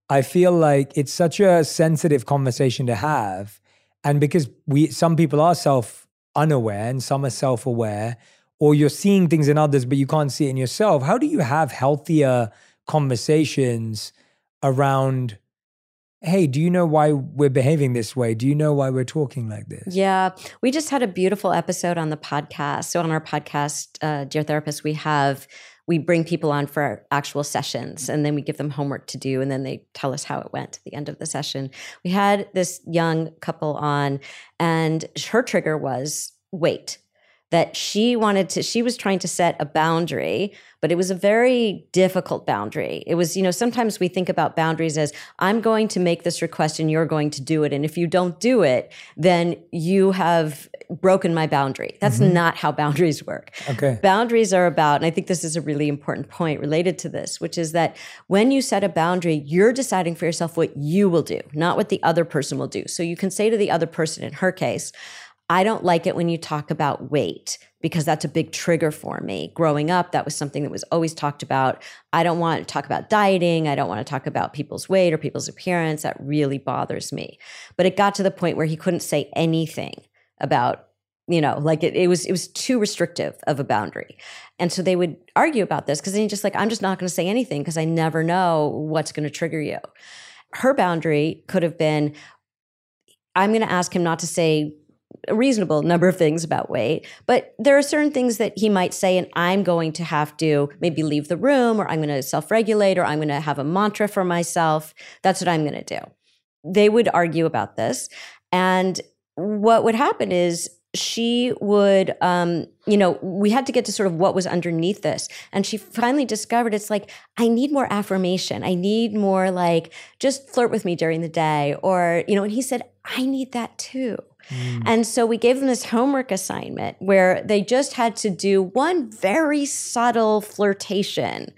I feel like it's such a sensitive conversation to have. And because we, some people are self-unaware and some are self-aware, or you're seeing things in others, but you can't see it in yourself. How do you have healthier conversations around, hey, do you know why we're behaving this way? Do you know why we're talking like this? Yeah. We just had a beautiful episode on the podcast. So on our podcast, uh, Dear Therapist, we have, we bring people on for actual sessions and then we give them homework to do and then they tell us how it went at the end of the session. We had this young couple on and her trigger was weight. That she wanted to, she was trying to set a boundary, but it was a very difficult boundary. It was, you know, sometimes we think about boundaries as I'm going to make this request and you're going to do it. And if you don't do it, then you have broken my boundary. That's mm-hmm. not how boundaries work. Okay. Boundaries are about, and I think this is a really important point related to this, which is that when you set a boundary, you're deciding for yourself what you will do, not what the other person will do. So you can say to the other person, in her case, I don't like it when you talk about weight because that's a big trigger for me. Growing up, that was something that was always talked about. I don't want to talk about dieting. I don't want to talk about people's weight or people's appearance. That really bothers me. But it got to the point where he couldn't say anything about, you know, like it, it was it was too restrictive of a boundary. And so they would argue about this because then you're just like, I'm just not going to say anything because I never know what's going to trigger you. Her boundary could have been, I'm going to ask him not to say a reasonable number of things about weight, but there are certain things that he might say and I'm going to have to maybe leave the room or I'm going to self-regulate or I'm going to have a mantra for myself. That's what I'm going to do. They would argue about this. And what would happen is she would, um, you know, we had to get to sort of what was underneath this. And she finally discovered it's like, I need more affirmation. I need more like, just flirt with me during the day. Or, you know, and he said, I need that too. Mm. And so we gave them this homework assignment where they just had to do one very subtle flirtation,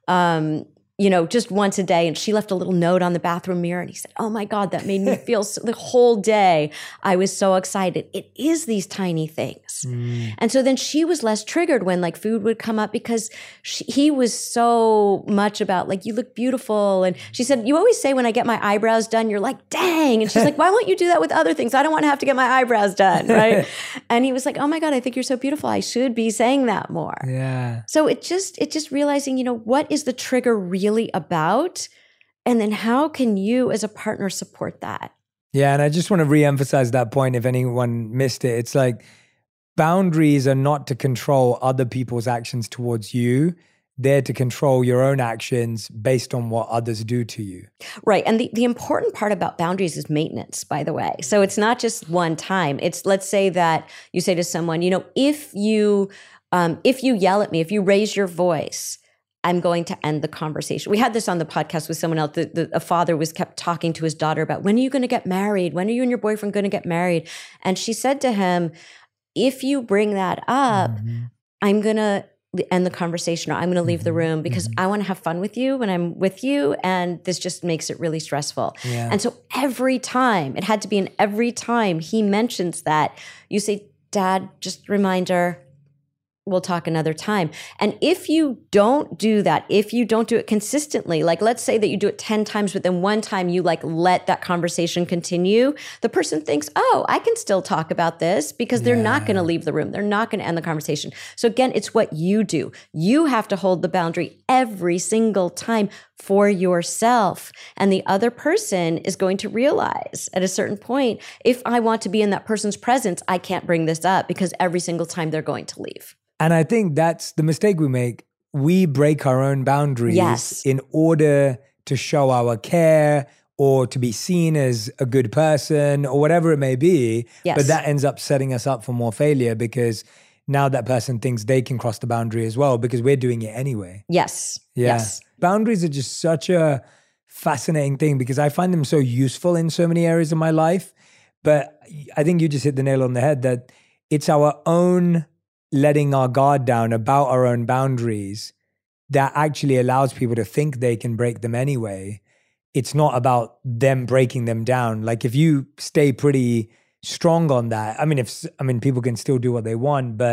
um, you know, just once a day. And she left a little note on the bathroom mirror and he said, oh my God, that made me feel so, the whole day. I was so excited. It is these tiny things. Mm. And so then she was less triggered when like food would come up because she, he was so much about like, you look beautiful. And she said, you always say when I get my eyebrows done, you're like, dang. And she's like, why won't you do that with other things? I don't want to have to get my eyebrows done. Right. And he was like, oh my God, I think you're so beautiful. I should be saying that more. Yeah. So it just, it just realizing, you know, what is the trigger really about? And then how can you as a partner support that? Yeah. And I just want to reemphasize that point if anyone missed it. It's like boundaries are not to control other people's actions towards you. They're to control your own actions based on what others do to you. Right. And the, the important part about boundaries is maintenance, by the way. So it's not just one time. It's, let's say that you say to someone, you know, if you, um, if you yell at me, if you raise your voice, I'm going to end the conversation. We had this on the podcast with someone else. The, the, a father was kept talking to his daughter about, when are you going to get married? When are you and your boyfriend going to get married? And she said to him, if you bring that up, mm-hmm. I'm going to end the conversation or I'm going to leave mm-hmm. the room because mm-hmm. I want to have fun with you when I'm with you. And this just makes it really stressful. Yeah. And so every time, it had to be an every time he mentions that, you say, Dad, just reminder, we'll talk another time. And if you don't do that, if you don't do it consistently, like let's say that you do it ten times, but then one time you like let that conversation continue, the person thinks, oh, I can still talk about this because they're yeah. not going to leave the room. They're not going to end the conversation. So again, it's what you do. You have to hold the boundary every single time for yourself. And the other person is going to realize at a certain point, if I want to be in that person's presence, I can't bring this up because every single time they're going to leave. And I think that's the mistake we make. We break our own boundaries yes. in order to show our care or to be seen as a good person or whatever it may be. Yes. But that ends up setting us up for more failure because now that person thinks they can cross the boundary as well because we're doing it anyway. Yes. Yeah. Yes. Boundaries are just such a fascinating thing because I find them so useful in so many areas of my life. But I think you just hit the nail on the head that it's our own letting our guard down about our own boundaries that actually allows people to think they can break them anyway. It's not about them breaking them down. Like if you stay pretty strong on that, I mean, if I mean, people can still do what they want, but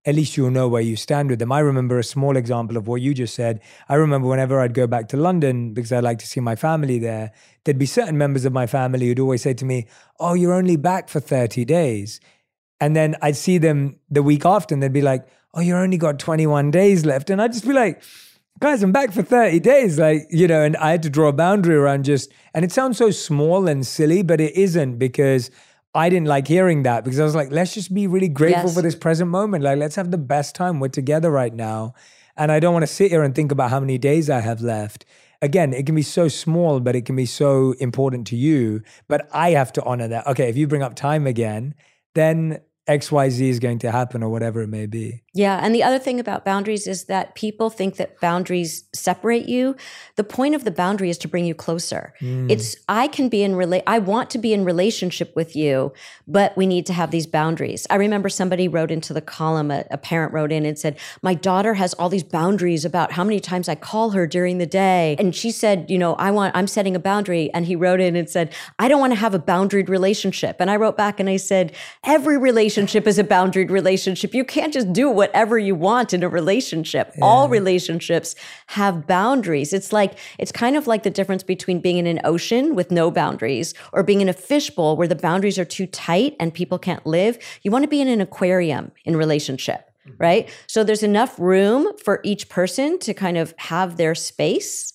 at least you'll know where you stand with them. I remember a small example of what you just said. I remember whenever I'd go back to London, because I like to see my family there, there'd be certain members of my family who'd always say to me, oh, you're only back for thirty days. And then I'd see them the week after and they'd be like, oh, you only got twenty-one days left. And I'd just be like, guys, I'm back for thirty days. Like, you know, and I had to draw a boundary around just, and it sounds so small and silly, but it isn't, because I didn't like hearing that, because I was like, let's just be really grateful Yes. for this present moment. Like, let's have the best time. We're together right now. And I don't want to sit here and think about how many days I have left. Again, it can be so small, but it can be so important to you. But I have to honor that. Okay, if you bring up time again, then X Y Z is going to happen, or whatever it may be. Yeah. And the other thing about boundaries is that people think that boundaries separate you. The point of the boundary is to bring you closer. Mm. It's, I can be in, rela- I want to be in relationship with you, but we need to have these boundaries. I remember somebody wrote into the column, a, a parent wrote in and said, my daughter has all these boundaries about how many times I call her during the day. And she said, you know, I want, I'm setting a boundary. And he wrote in and said, I don't want to have a boundaried relationship. And I wrote back and I said, every relationship is a boundaried relationship. You can't just do whatever you want in a relationship. Yeah. All relationships have boundaries. It's like, it's kind of like the difference between being in an ocean with no boundaries or being in a fishbowl where the boundaries are too tight and people can't live. You want to be in an aquarium in relationship, right? So there's enough room for each person to kind of have their space,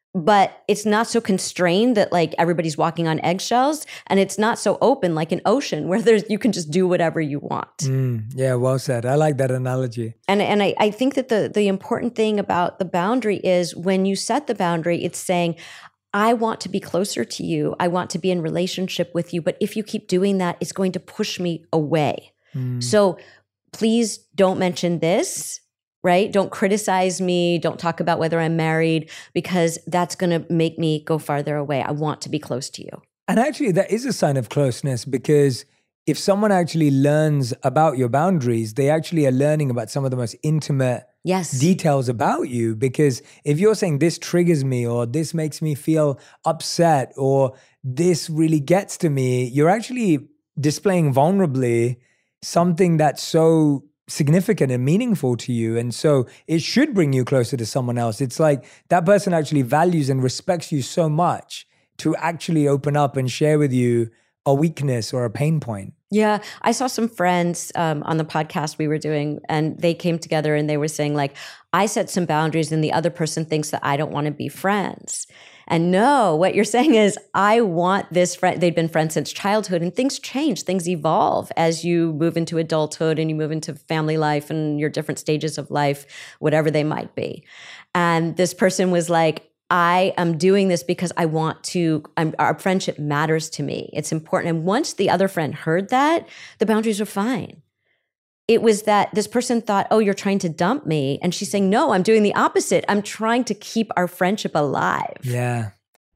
but it's not so constrained that like everybody's walking on eggshells, and it's not so open like an ocean where there's you can just do whatever you want. Mm, yeah, well said. I like that analogy. And and I, I think that the the important thing about the boundary is when you set the boundary, it's saying, I want to be closer to you. I want to be in relationship with you. But if you keep doing that, it's going to push me away. Mm. So please don't mention this. Right? Don't criticize me. Don't talk about whether I'm married, because that's going to make me go farther away. I want to be close to you. And actually, that is a sign of closeness, because if someone actually learns about your boundaries, they actually are learning about some of the most intimate yes. details about you. Because if you're saying this triggers me, or this makes me feel upset, or this really gets to me, you're actually displaying vulnerably something that's so significant and meaningful to you. And so it should bring you closer to someone else. It's like that person actually values and respects you so much to actually open up and share with you a weakness or a pain point. Yeah. I saw some friends um, on the podcast we were doing, and they came together and they were saying like, I set some boundaries and the other person thinks that I don't want to be friends. And no, what you're saying is, I want this friend. They'd been friends since childhood, and things change, things evolve as you move into adulthood and you move into family life and your different stages of life, whatever they might be. And this person was like, I am doing this because I want to, I'm, our friendship matters to me. It's important. And once the other friend heard that, the boundaries were fine. It was that this person thought, oh, you're trying to dump me. And she's saying, no, I'm doing the opposite. I'm trying to keep our friendship alive. Yeah.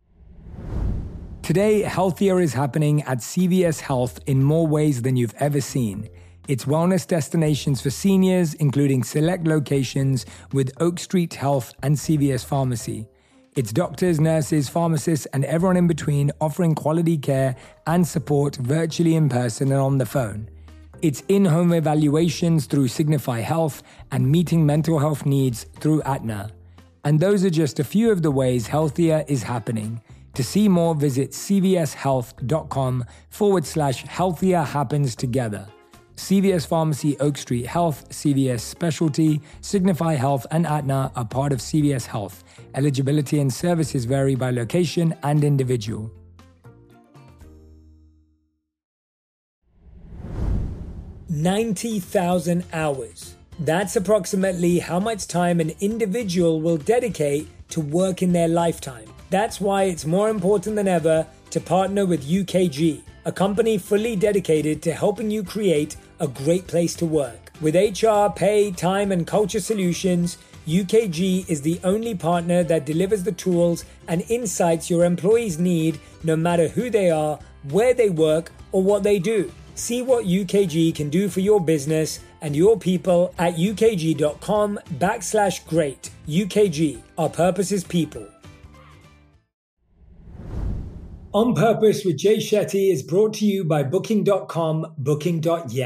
Today, healthier is happening at C V S Health in more ways than you've ever seen. It's wellness destinations for seniors, including select locations with Oak Street Health and C V S Pharmacy. It's doctors, nurses, pharmacists, and everyone in between offering quality care and support virtually, in person, and on the phone. It's in-home evaluations through Signify Health and meeting mental health needs through Aetna. And those are just a few of the ways healthier is happening. To see more, visit cvshealth.com forward slash healthier happens together. C V S Pharmacy, Oak Street Health, C V S Specialty, Signify Health, and Aetna are part of C V S Health. Eligibility and services vary by location and individual. ninety thousand hours. That's approximately how much time an individual will dedicate to work in their lifetime. That's why it's more important than ever to partner with U K G, a company fully dedicated to helping you create a great place to work. With H R, pay, time, and culture solutions, U K G is the only partner that delivers the tools and insights your employees need, no matter who they are, where they work, or what they do. See what U K G can do for your business and your people at ukg.com backslash great. U K G, our purpose is people. On Purpose with Jay Shetty is brought to you by booking dot com, booking dot yeah.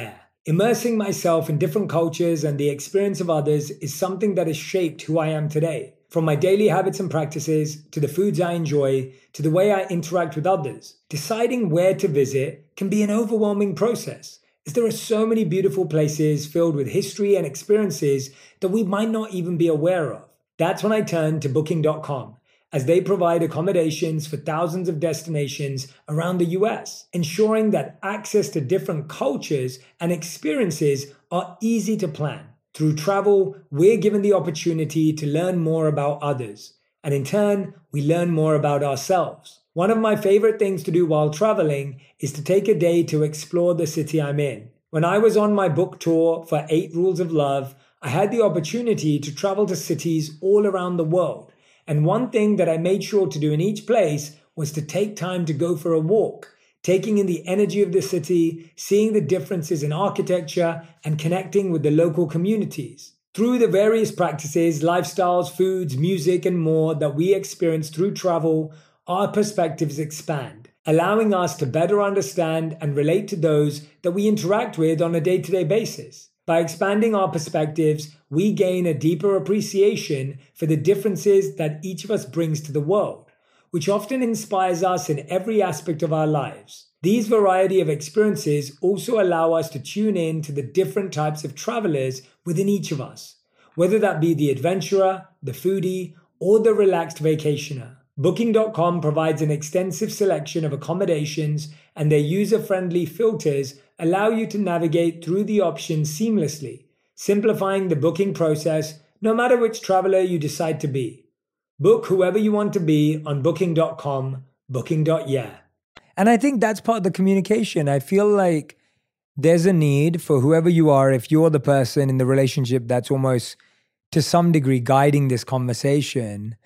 Immersing myself in different cultures and the experience of others is something that has shaped who I am today. From my daily habits and practices, to the foods I enjoy, to the way I interact with others. Deciding where to visit can be an overwhelming process, as there are so many beautiful places filled with history and experiences that we might not even be aware of. That's when I turned to Booking dot com, as they provide accommodations for thousands of destinations around the U S, ensuring that access to different cultures and experiences are easy to plan. Through travel, we're given the opportunity to learn more about others, and in turn, we learn more about ourselves. One of my favorite things to do while traveling is to take a day to explore the city I'm in. When I was on my book tour for Eight Rules of Love, I had the opportunity to travel to cities all around the world. And one thing that I made sure to do in each place was to take time to go for a walk, taking in the energy of the city, seeing the differences in architecture, and connecting with the local communities. Through the various practices, lifestyles, foods, music, and more that we experience through travel, our perspectives expand, allowing us to better understand and relate to those that we interact with on a day-to-day basis. By expanding our perspectives, we gain a deeper appreciation for the differences that each of us brings to the world, which often inspires us in every aspect of our lives. These variety of experiences also allow us to tune in to the different types of travelers within each of us, whether that be the adventurer, the foodie, or the relaxed vacationer. Booking dot com provides an extensive selection of accommodations, and their user-friendly filters allow you to navigate through the options seamlessly, simplifying the booking process no matter which traveler you decide to be. Book whoever you want to be on Booking dot com, Booking. Yeah. And I think that's part of the communication. I feel like there's a need for whoever you are, if you're the person in the relationship that's almost to some degree guiding this conversation,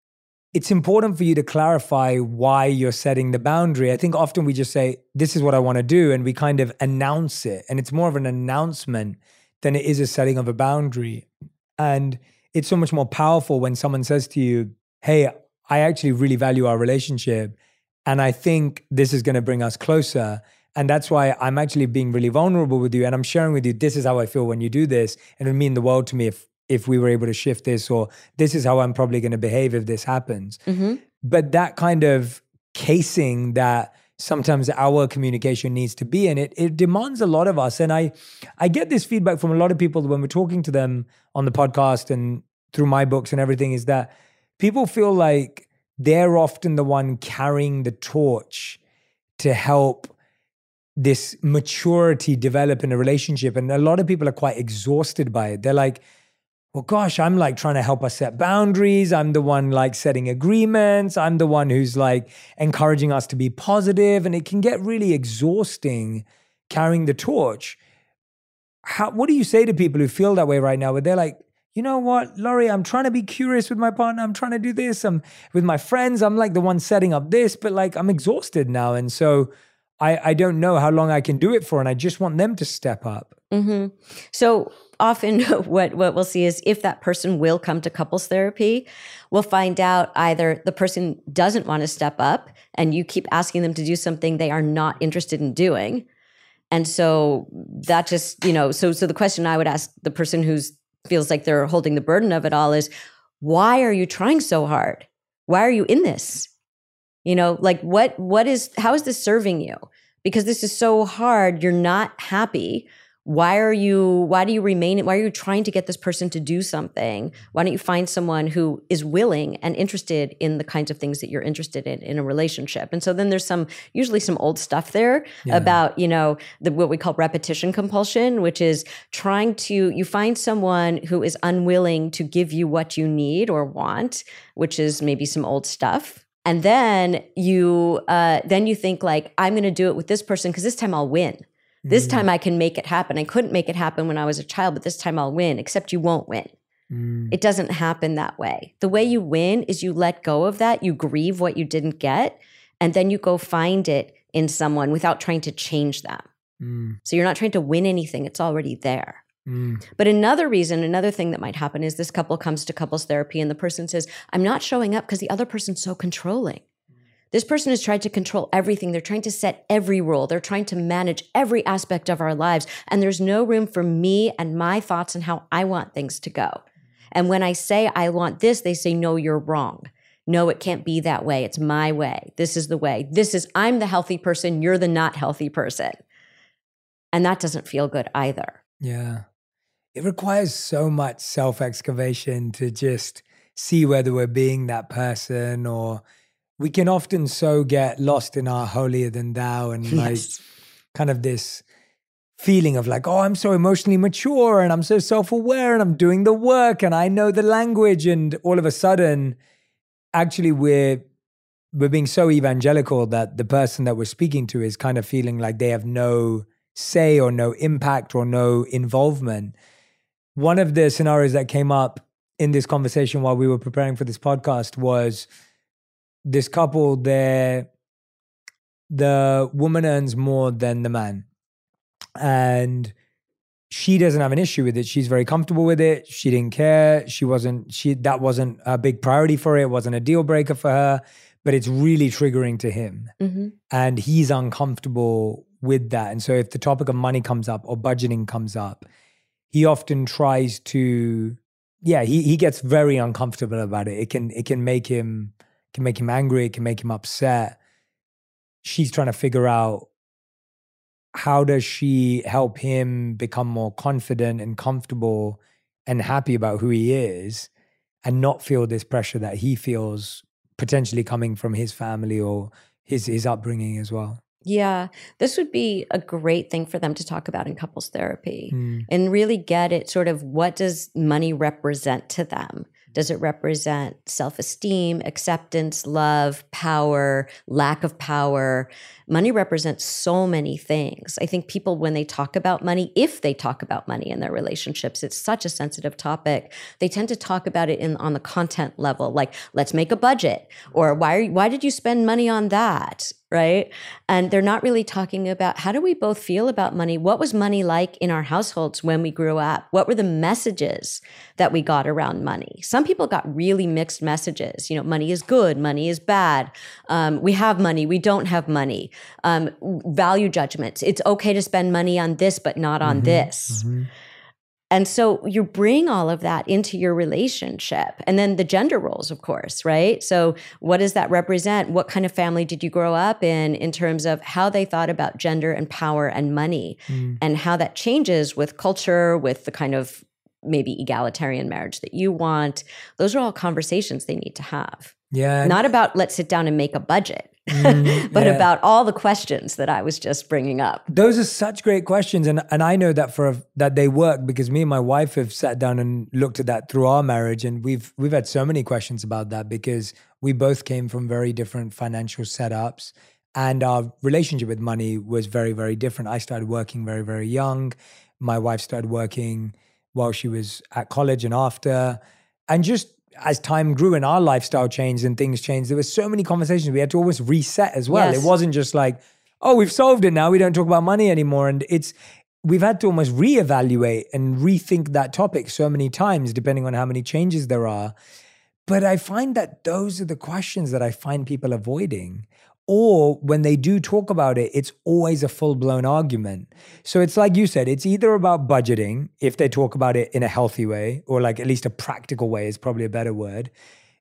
it's important for you to clarify why you're setting the boundary. I think often we just say, this is what I want to do, and we kind of announce it. And it's more of an announcement than it is a setting of a boundary. And it's so much more powerful when someone says to you, hey, I actually really value our relationship, and I think this is going to bring us closer. And that's why I'm actually being really vulnerable with you. And I'm sharing with you, this is how I feel when you do this. And it would mean the world to me if if we were able to shift this, or this is how I'm probably going to behave if this happens. Mm-hmm. But that kind of casing that sometimes our communication needs to be in, it it demands a lot of us. And I I get this feedback from a lot of people when we're talking to them on the podcast and through my books and everything, is that people feel like they're often the one carrying the torch to help this maturity develop in a relationship. And a lot of people are quite exhausted by it. They're like, well, gosh, I'm like trying to help us set boundaries. I'm the one like setting agreements. I'm the one who's like encouraging us to be positive. And it can get really exhausting carrying the torch. How, what do you say to people who feel that way right now, where they're like, you know what, Laurie, I'm trying to be curious with my partner. I'm trying to do this. I'm with my friends. I'm like the one setting up this, but like I'm exhausted now. And so I, I don't know how long I can do it for. And I just want them to step up. Mm-hmm. So often what, what we'll see is if that person will come to couples therapy, we'll find out either the person doesn't want to step up and you keep asking them to do something they are not interested in doing. And so that just, you know, so so the question I would ask the person who's feels like they're holding the burden of it all is, why are you trying so hard? Why are you in this? You know, like what what is, how is this serving you? Because this is so hard, you're not happy. Why are you, why do you remain, why are you trying to get this person to do something? Why don't you find someone who is willing and interested in the kinds of things that you're interested in in a relationship? And so then there's some, usually some old stuff there yeah. about, you know, the, what we call repetition compulsion, which is trying to, you find someone who is unwilling to give you what you need or want, which is maybe some old stuff. And then you, uh, then you think like, I'm going to do it with this person because this time I'll win. This time I can make it happen. I couldn't make it happen when I was a child, but this time I'll win, except you won't win. Mm. It doesn't happen that way. The way you win is you let go of that, you grieve what you didn't get, and then you go find it in someone without trying to change them. Mm. So you're not trying to win anything. It's already there. Mm. But another reason, another thing that might happen is this couple comes to couples therapy and the person says, I'm not showing up because the other person's so controlling. This person has tried to control everything. They're trying to set every rule. They're trying to manage every aspect of our lives. And there's no room for me and my thoughts and how I want things to go. And when I say I want this, they say, no, you're wrong. No, it can't be that way. It's my way. This is the way. This is, I'm the healthy person. You're the not healthy person. And that doesn't feel good either. Yeah. It requires so much self-excavation to just see whether we're being that person, or we can often so get lost in our holier than thou and like Yes. kind of this feeling of like, oh, I'm so emotionally mature and I'm so self-aware and I'm doing the work and I know the language. And all of a sudden, actually we're, we're being so evangelical that the person that we're speaking to is kind of feeling like they have no say or no impact or no involvement. One of the scenarios that came up in this conversation while we were preparing for this podcast was this couple there, the woman earns more than the man. And she doesn't have an issue with it. She's very comfortable with it. She didn't care. She wasn't, she, that wasn't a big priority for her. It wasn't a deal breaker for her, but it's really triggering to him. Mm-hmm. And he's uncomfortable with that. And so if the topic of money comes up or budgeting comes up, he often tries to, yeah, he he gets very uncomfortable about it. It can it can make him can make him angry. It can make him upset. She's trying to figure out how does she help him become more confident and comfortable and happy about who he is, and not feel this pressure that he feels potentially coming from his family or his his upbringing as well. Yeah, this would be a great thing for them to talk about in couples therapy Mm. and really get it sort of, what does money represent to them? Does it represent self-esteem, acceptance, love, power, lack of power? Money represents so many things. I think people, when they talk about money, if they talk about money in their relationships, it's such a sensitive topic. They tend to talk about it in on the content level, like, let's make a budget, or why are you, why did you spend money on that? Right? And they're not really talking about, how do we both feel about money? What was money like in our households when we grew up? What were the messages that we got around money? Some people got really mixed messages. You know, money is good, money is bad. Um, we have money, we don't have money. Um, value judgments. It's okay to spend money on this, but not on Mm-hmm, this. mm-hmm. And so you bring all of that into your relationship. And then the gender roles, of course, right? So what does that represent? What kind of family did you grow up in, in terms of how they thought about gender and power and money, Mm. and how that changes with culture, with the kind of maybe egalitarian marriage that you want? Those are all conversations they need to have. Yeah. Not about, let's sit down and make a budget, Mm, but yeah. about all the questions that I was just bringing up. Those are such great questions, and and I know that for a, that they work because me and my wife have sat down and looked at that through our marriage, and we've we've had so many questions about that because we both came from very different financial setups, and our relationship with money was very very different. I started working very very young. My wife started working while she was at college and after, and just as time grew and our lifestyle changed and things changed, there were so many conversations we had to almost reset as well. Yes. It wasn't just like, oh, we've solved it now, we don't talk about money anymore. And it's, we've had to almost reevaluate and rethink that topic so many times, depending on how many changes there are. But I find that those are the questions that I find people avoiding. Or when they do talk about it, it's always a full-blown argument. So it's like you said, it's either about budgeting, if they talk about it in a healthy way, or like at least a practical way is probably a better word.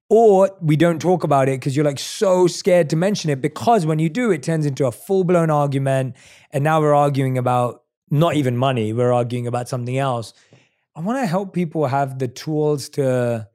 Or we don't talk about it because you're like so scared to mention it, because when you do, it turns into a full-blown argument. And now we're arguing about not even money, we're arguing about something else. I want to help people have the tools to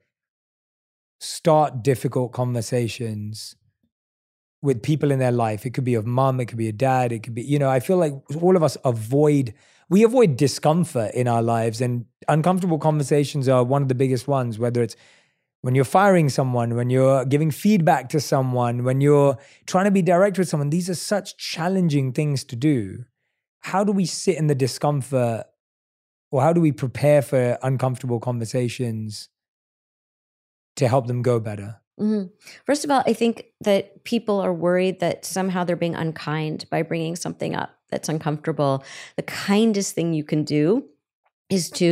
start difficult conversations with people in their life. It could be a mom, it could be a dad, it could be, you know, I feel like all of us avoid, we avoid discomfort in our lives, and uncomfortable conversations are one of the biggest ones, whether it's when you're firing someone, when you're giving feedback to someone, when you're trying to be direct with someone. These are such challenging things to do. How do we sit in the discomfort, or how do we prepare for uncomfortable conversations to help them go better? Mm-hmm. First of all, I think that people are worried that somehow they're being unkind by bringing something up that's uncomfortable. The kindest thing you can do is to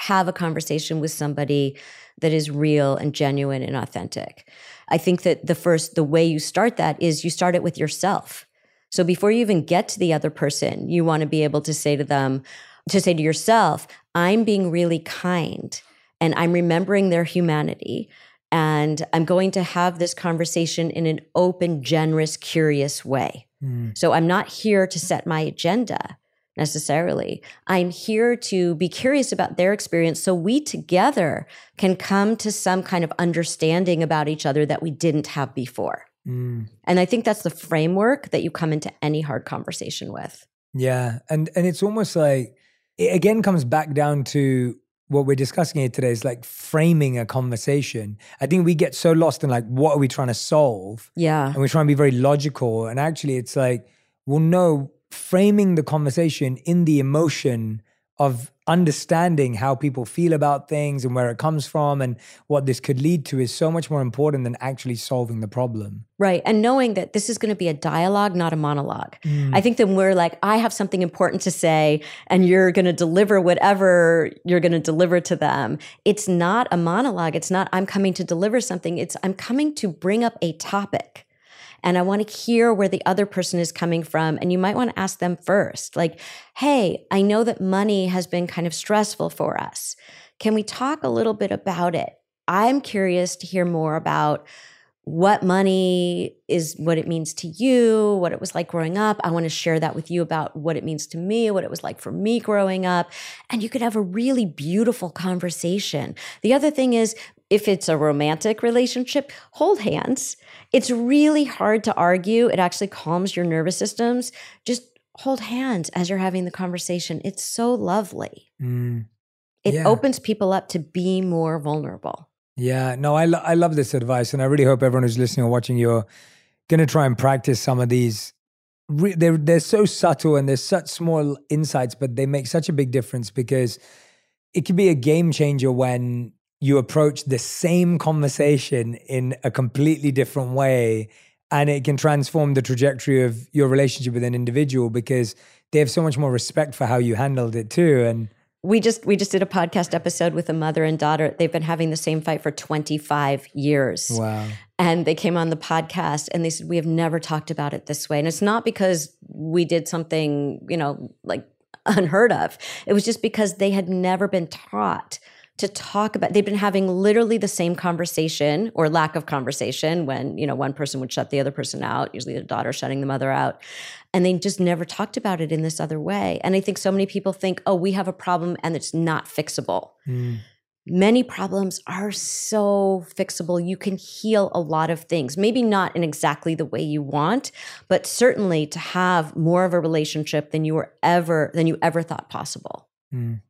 have a conversation with somebody that is real and genuine and authentic. I think that the first, the way you start that is you start it with yourself. So before you even get to the other person, you want to be able to say to them, to say to yourself, I'm being really kind and I'm remembering their humanity. And I'm going to have this conversation in an open, generous, curious way. Mm. So I'm not here to set my agenda necessarily. I'm here to be curious about their experience so we together can come to some kind of understanding about each other that we didn't have before. Mm. And I think that's the framework that you come into any hard conversation with. Yeah. And and it's almost like, it again comes back down to what we're discussing here today is like framing a conversation. I think we get so lost in like, what are we trying to solve? Yeah. And we're trying to be very logical. And actually it's like, well, no, framing the conversation in the emotion of understanding how people feel about things and where it comes from and what this could lead to is so much more important than actually solving the problem. Right. And knowing that this is going to be a dialogue, not a monologue. Mm. I think that we're like, I have something important to say and you're going to deliver whatever you're going to deliver to them. It's not a monologue. It's not, I'm coming to deliver something. It's, I'm coming to bring up a topic. And I want to hear where the other person is coming from. And you might want to ask them first, like, hey, I know that money has been kind of stressful for us. Can we talk a little bit about it? I'm curious to hear more about what money is, what it means to you, what it was like growing up. I want to share that with you about what it means to me, what it was like for me growing up. And you could have a really beautiful conversation. The other thing is, if it's a romantic relationship, hold hands. It's really hard to argue. It actually calms your nervous systems. Just hold hands as you're having the conversation. It's so lovely. Mm. It yeah. opens people up to be more vulnerable. Yeah, no, I, lo- I love this advice. And I really hope everyone who's listening or watching, you're going to try and practice some of these. Re- they're, they're so subtle and there's such small insights, but they make such a big difference because it can be a game changer when you approach the same conversation in a completely different way, and it can transform the trajectory of your relationship with an individual because they have so much more respect for how you handled it too. And we just we just did a podcast episode with a mother and daughter. They've been having the same fight for twenty-five years. Wow. And they came on the podcast and they said, we have never talked about it this way. And it's not because we did something, you know, like unheard of. It was just because they had never been taught to talk about, they've been having literally the same conversation or lack of conversation when, you know, one person would shut the other person out, usually the daughter shutting the mother out. And they just never talked about it in this other way. And I think so many people think, oh, we have a problem and it's not fixable. Mm. Many problems are so fixable. You can heal a lot of things, maybe not in exactly the way you want, but certainly to have more of a relationship than you were ever, than you ever thought possible. Mm.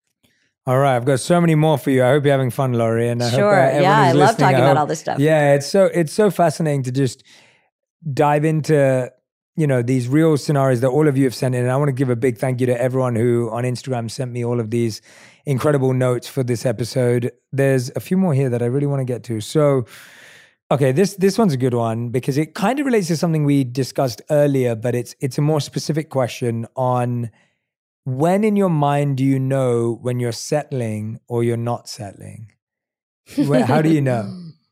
All right, I've got so many more for you. I hope you're having fun, Laurie. And I sure, hope, uh, yeah, I love talking I about hope, all this stuff. Yeah, it's so it's so fascinating to just dive into, you know, these real scenarios that all of you have sent in. And I want to give a big thank you to everyone who on Instagram sent me all of these incredible notes for this episode. There's a few more here that I really want to get to. So, okay, this this one's a good one because it kind of relates to something we discussed earlier, but it's it's a more specific question on when in your mind do you know when you're settling or you're not settling? How do you know?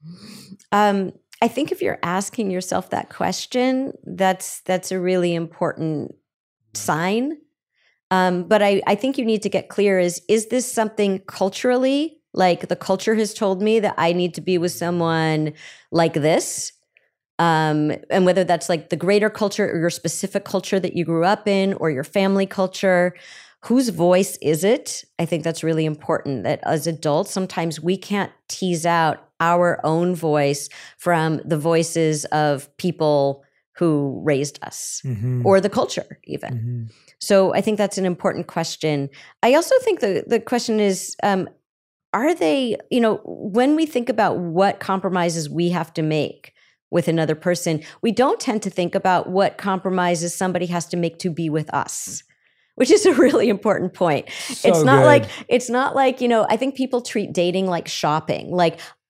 Um, I think if you're asking yourself that question, that's that's a really important sign. Um, but I, I think you need to get clear is, is this something culturally, like the culture has told me that I need to be with someone like this? Um, and whether that's like the greater culture or your specific culture that you grew up in or your family culture, whose voice is it? I think that's really important that as adults, sometimes we can't tease out our own voice from the voices of people who raised us mm-hmm. or the culture even. Mm-hmm. So I think that's an important question. I also think the, the question is, um, are they, you know, when we think about what compromises we have to make with another person, we don't tend to think about what compromises somebody has to make to be with us, which is a really important point. So it's not good. like, it's not like, you know, I think people treat dating like shopping. Like,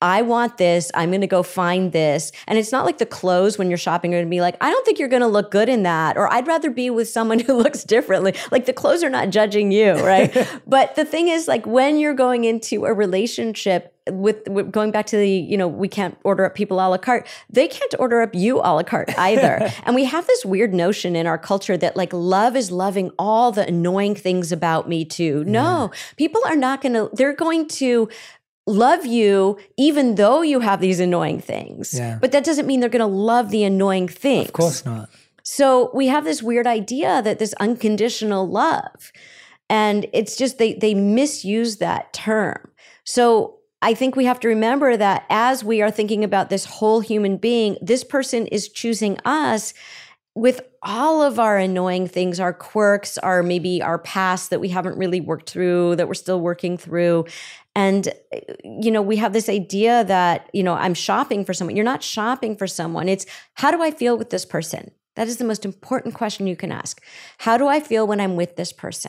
I want this. I'm going to go find this. And it's not like the clothes when you're shopping are going to be like, I don't think you're going to look good in that. Or I'd rather be with someone who looks differently. Like the clothes are not judging you, right? But the thing is, like when you're going into a relationship, With, with going back to the, you know, we can't order up people a la carte. They can't order up you a la carte either. And we have this weird notion in our culture that like love is loving all the annoying things about me too. No, yeah. People are not going to, they're going to love you even though you have these annoying things. Yeah. But that doesn't mean they're going to love the annoying things. Of course not. So we have this weird idea that this unconditional love, and it's just, they, they misuse that term. So I think we have to remember that as we are thinking about this whole human being, this person is choosing us with all of our annoying things, our quirks, our maybe our past that we haven't really worked through, that we're still working through. And, you know, we have this idea that, you know, I'm shopping for someone. You're not shopping for someone. It's how do I feel with this person? That is the most important question you can ask. How do I feel when I'm with this person?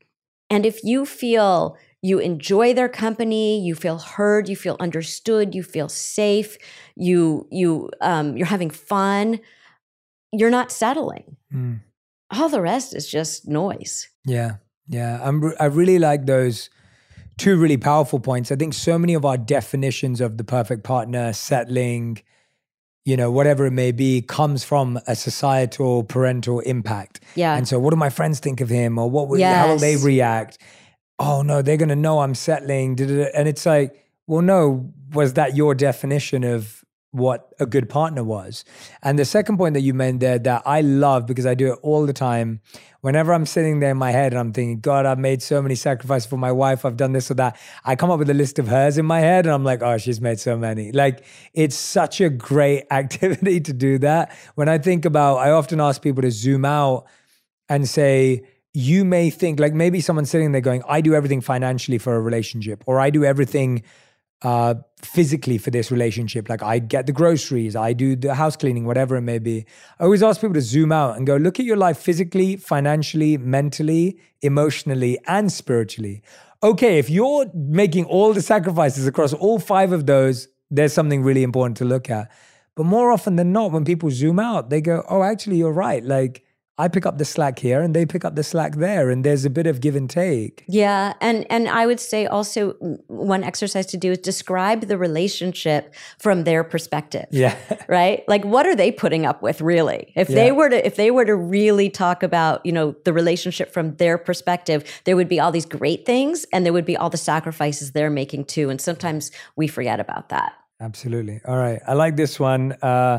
And if you feel you enjoy their company, you feel heard, you feel understood, you feel safe, you you um, you're having fun, you're not settling. Mm. All the rest is just noise. Yeah, yeah. I'm re- I really like those two really powerful points. I think so many of our definitions of the perfect partner, settling, you know, whatever it may be, comes from a societal, parental impact. Yeah. And so, what do my friends think of him, or what will yes. how will they react? Oh no, they're going to know I'm settling. And it's like, well, no, was that your definition of what a good partner was? And the second point that you made there that I love, because I do it all the time, whenever I'm sitting there in my head and I'm thinking, God, I've made so many sacrifices for my wife, I've done this or that, I come up with a list of hers in my head and I'm like, oh, she's made so many. Like, it's such a great activity to do that. When I think about, I often ask people to zoom out and say, you may think, like maybe someone's sitting there going, I do everything financially for a relationship, or I do everything uh, physically for this relationship. Like I get the groceries, I do the house cleaning, whatever it may be. I always ask people to zoom out and go, look at your life physically, financially, mentally, emotionally, and spiritually. Okay, if you're making all the sacrifices across all five of those, there's something really important to look at. But more often than not, when people zoom out, they go, oh, actually, you're right. Like, I pick up the slack here and they pick up the slack there, and there's a bit of give and take. Yeah. And and I would say also one exercise to do is describe the relationship from their perspective. Yeah. Right? Like what are they putting up with really? If yeah. they were to if they were to really talk about, you know, the relationship from their perspective, there would be all these great things and there would be all the sacrifices they're making too. And sometimes we forget about that. Absolutely. All right. I like this one. Uh,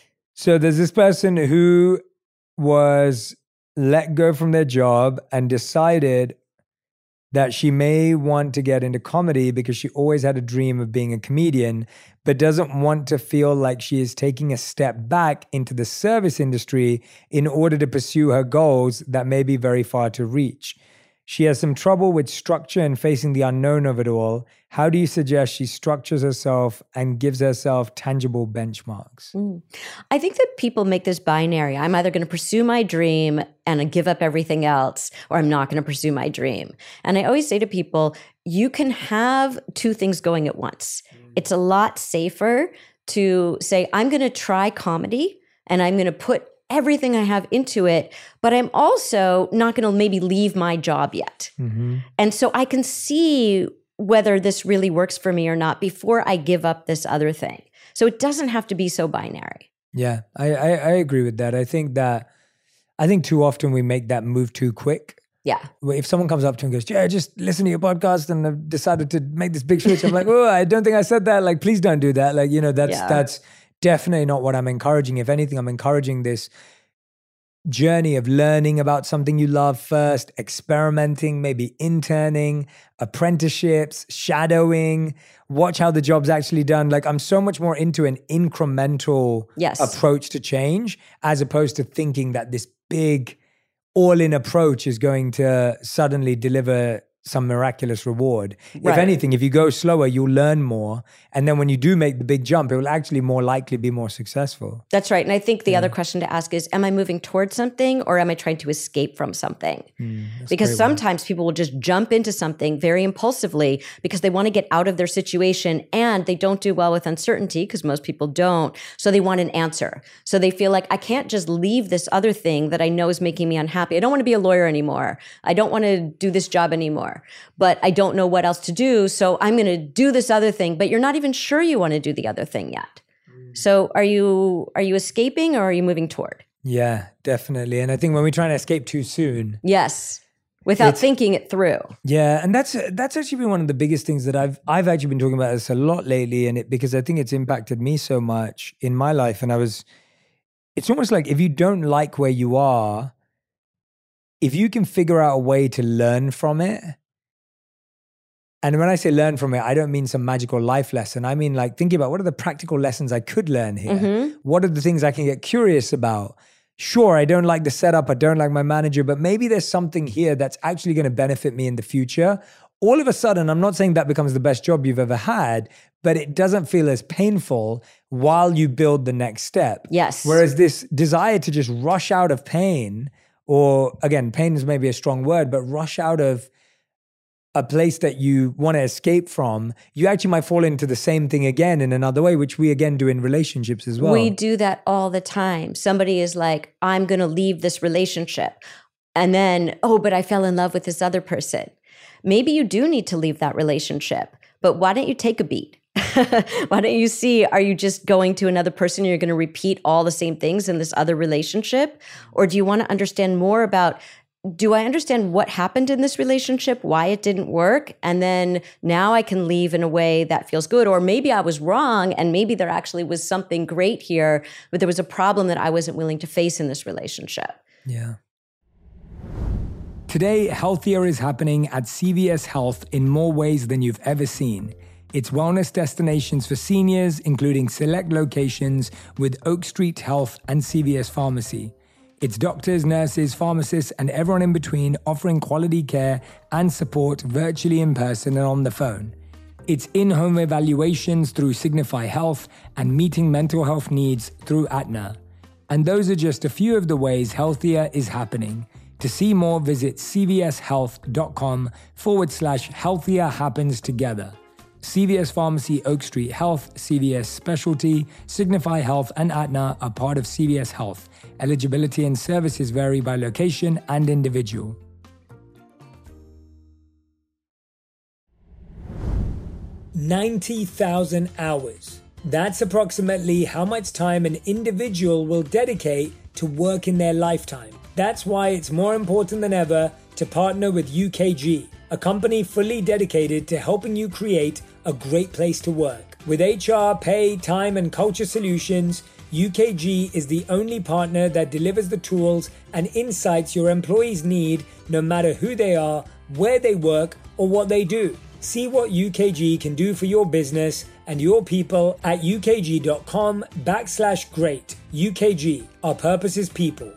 so there's this person who was let go from their job and decided that she may want to get into comedy because she always had a dream of being a comedian, but doesn't want to feel like she is taking a step back into the service industry in order to pursue her goals that may be very far to reach. She has some trouble with structure and facing the unknown of it all. How do you suggest she structures herself and gives herself tangible benchmarks? Mm. I think that people make this binary. I'm either going to pursue my dream and give up everything else, or I'm not going to pursue my dream. And I always say to people, you can have two things going at once. Mm. It's a lot safer to say, I'm going to try comedy and I'm going to put everything I have into it, but I'm also not going to maybe leave my job yet. Mm-hmm. And so I can see whether this really works for me or not before I give up this other thing. So it doesn't have to be so binary. Yeah, I, I, I agree with that. I think that, I think too often we make that move too quick. Yeah. If someone comes up to me and goes, yeah, just listen to your podcast and I've decided to make this big switch, I'm like, oh, I don't think I said that. Like, please don't do that. Like, you know, that's, yeah. that's, definitely not what I'm encouraging. If anything, I'm encouraging this journey of learning about something you love first, experimenting, maybe interning, apprenticeships, shadowing, watch how the job's actually done. Like I'm so much more into an incremental yes. approach to change as opposed to thinking that this big all-in approach is going to suddenly deliver some miraculous reward. Right. If anything, if you go slower, you'll learn more. And then when you do make the big jump, it will actually more likely be more successful. That's right. And I think the yeah. other question to ask is, am I moving towards something or am I trying to escape from something? Mm, because sometimes one. people will just jump into something very impulsively because they want to get out of their situation and they don't do well with uncertainty because most people don't. So they want an answer. So they feel like, I can't just leave this other thing that I know is making me unhappy. I don't want to be a lawyer anymore. I don't want to do this job anymore. But I don't know what else to do. So I'm going to do this other thing, but you're not even sure you want to do the other thing yet. Mm. So are you, are you escaping or are you moving toward? Yeah, definitely. And I think when we try to escape too soon. Yes. Without thinking it through. Yeah. And that's, that's actually been one of the biggest things that I've, I've actually been talking about this a lot lately. And it, because I think it's impacted me so much in my life. And I was, it's almost like if you don't like where you are, if you can figure out a way to learn from it. And when I say learn from it, I don't mean some magical life lesson. I mean like thinking about what are the practical lessons I could learn here? Mm-hmm. What are the things I can get curious about? Sure, I don't like the setup. I don't like my manager, but maybe there's something here that's actually going to benefit me in the future. All of a sudden, I'm not saying that becomes the best job you've ever had, but it doesn't feel as painful while you build the next step. Yes. Whereas this desire to just rush out of pain, or again, pain is maybe a strong word, but rush out of a place that you want to escape from, you actually might fall into the same thing again in another way, which we again do in relationships as well. We do that all the time. Somebody is like, I'm going to leave this relationship. And then, oh, but I fell in love with this other person. Maybe you do need to leave that relationship, but why don't you take a beat? Why don't you see, are you just going to another person and you're going to repeat all the same things in this other relationship? Or do you want to understand more about, do I understand what happened in this relationship, why it didn't work? And then now I can leave in a way that feels good. Or maybe I was wrong and maybe there actually was something great here, but there was a problem that I wasn't willing to face in this relationship. Yeah. Today, healthier is happening at C V S Health in more ways than you've ever seen. It's wellness destinations for seniors, including select locations with Oak Street Health and C V S Pharmacy. It's doctors, nurses, pharmacists, and everyone in between offering quality care and support virtually in person and on the phone. It's in-home evaluations through Signify Health and meeting mental health needs through Aetna. And those are just a few of the ways healthier is happening. To see more, visit cvshealth.com forward slash healthier happens together. C V S Pharmacy, Oak Street Health, C V S Specialty, Signify Health, and Aetna are part of C V S Health. Eligibility and services vary by location and individual. ninety thousand hours. That's approximately how much time an individual will dedicate to work in their lifetime. That's why it's more important than ever to partner with U K G, a company fully dedicated to helping you create a great place to work. With H R, pay, time, and culture solutions, U K G is the only partner that delivers the tools and insights your employees need, no matter who they are, where they work, or what they do. See what U K G can do for your business and your people at ukg.com backslash great. U K G, our purpose is people.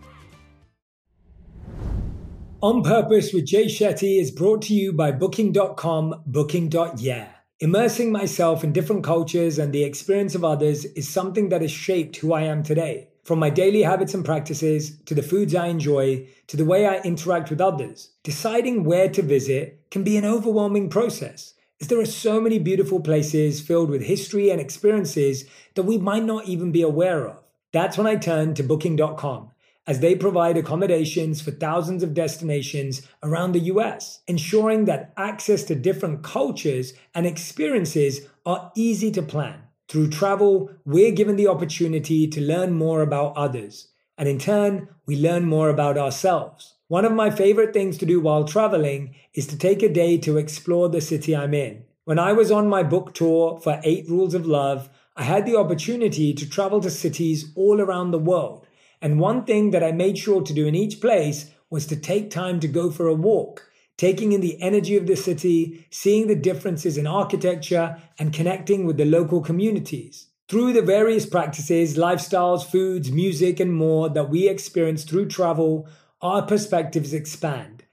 On Purpose with Jay Shetty is brought to you by booking dot com, booking dot yeah. Immersing myself in different cultures and the experience of others is something that has shaped who I am today. From my daily habits and practices, to the foods I enjoy, to the way I interact with others. Deciding where to visit can be an overwhelming process, as there are so many beautiful places filled with history and experiences that we might not even be aware of. That's when I turn to booking dot com. As they provide accommodations for thousands of destinations around the U S, ensuring that access to different cultures and experiences are easy to plan. Through travel, we're given the opportunity to learn more about others, and in turn, we learn more about ourselves. One of my favorite things to do while traveling is to take a day to explore the city I'm in. When I was on my book tour for Eight Rules of Love, I had the opportunity to travel to cities all around the world. And one thing that I made sure to do in each place was to take time to go for a walk, taking in the energy of the city, seeing the differences in architecture, and connecting with the local communities. Through the various practices, lifestyles, foods, music, and more that we experience through travel, our perspectives expand.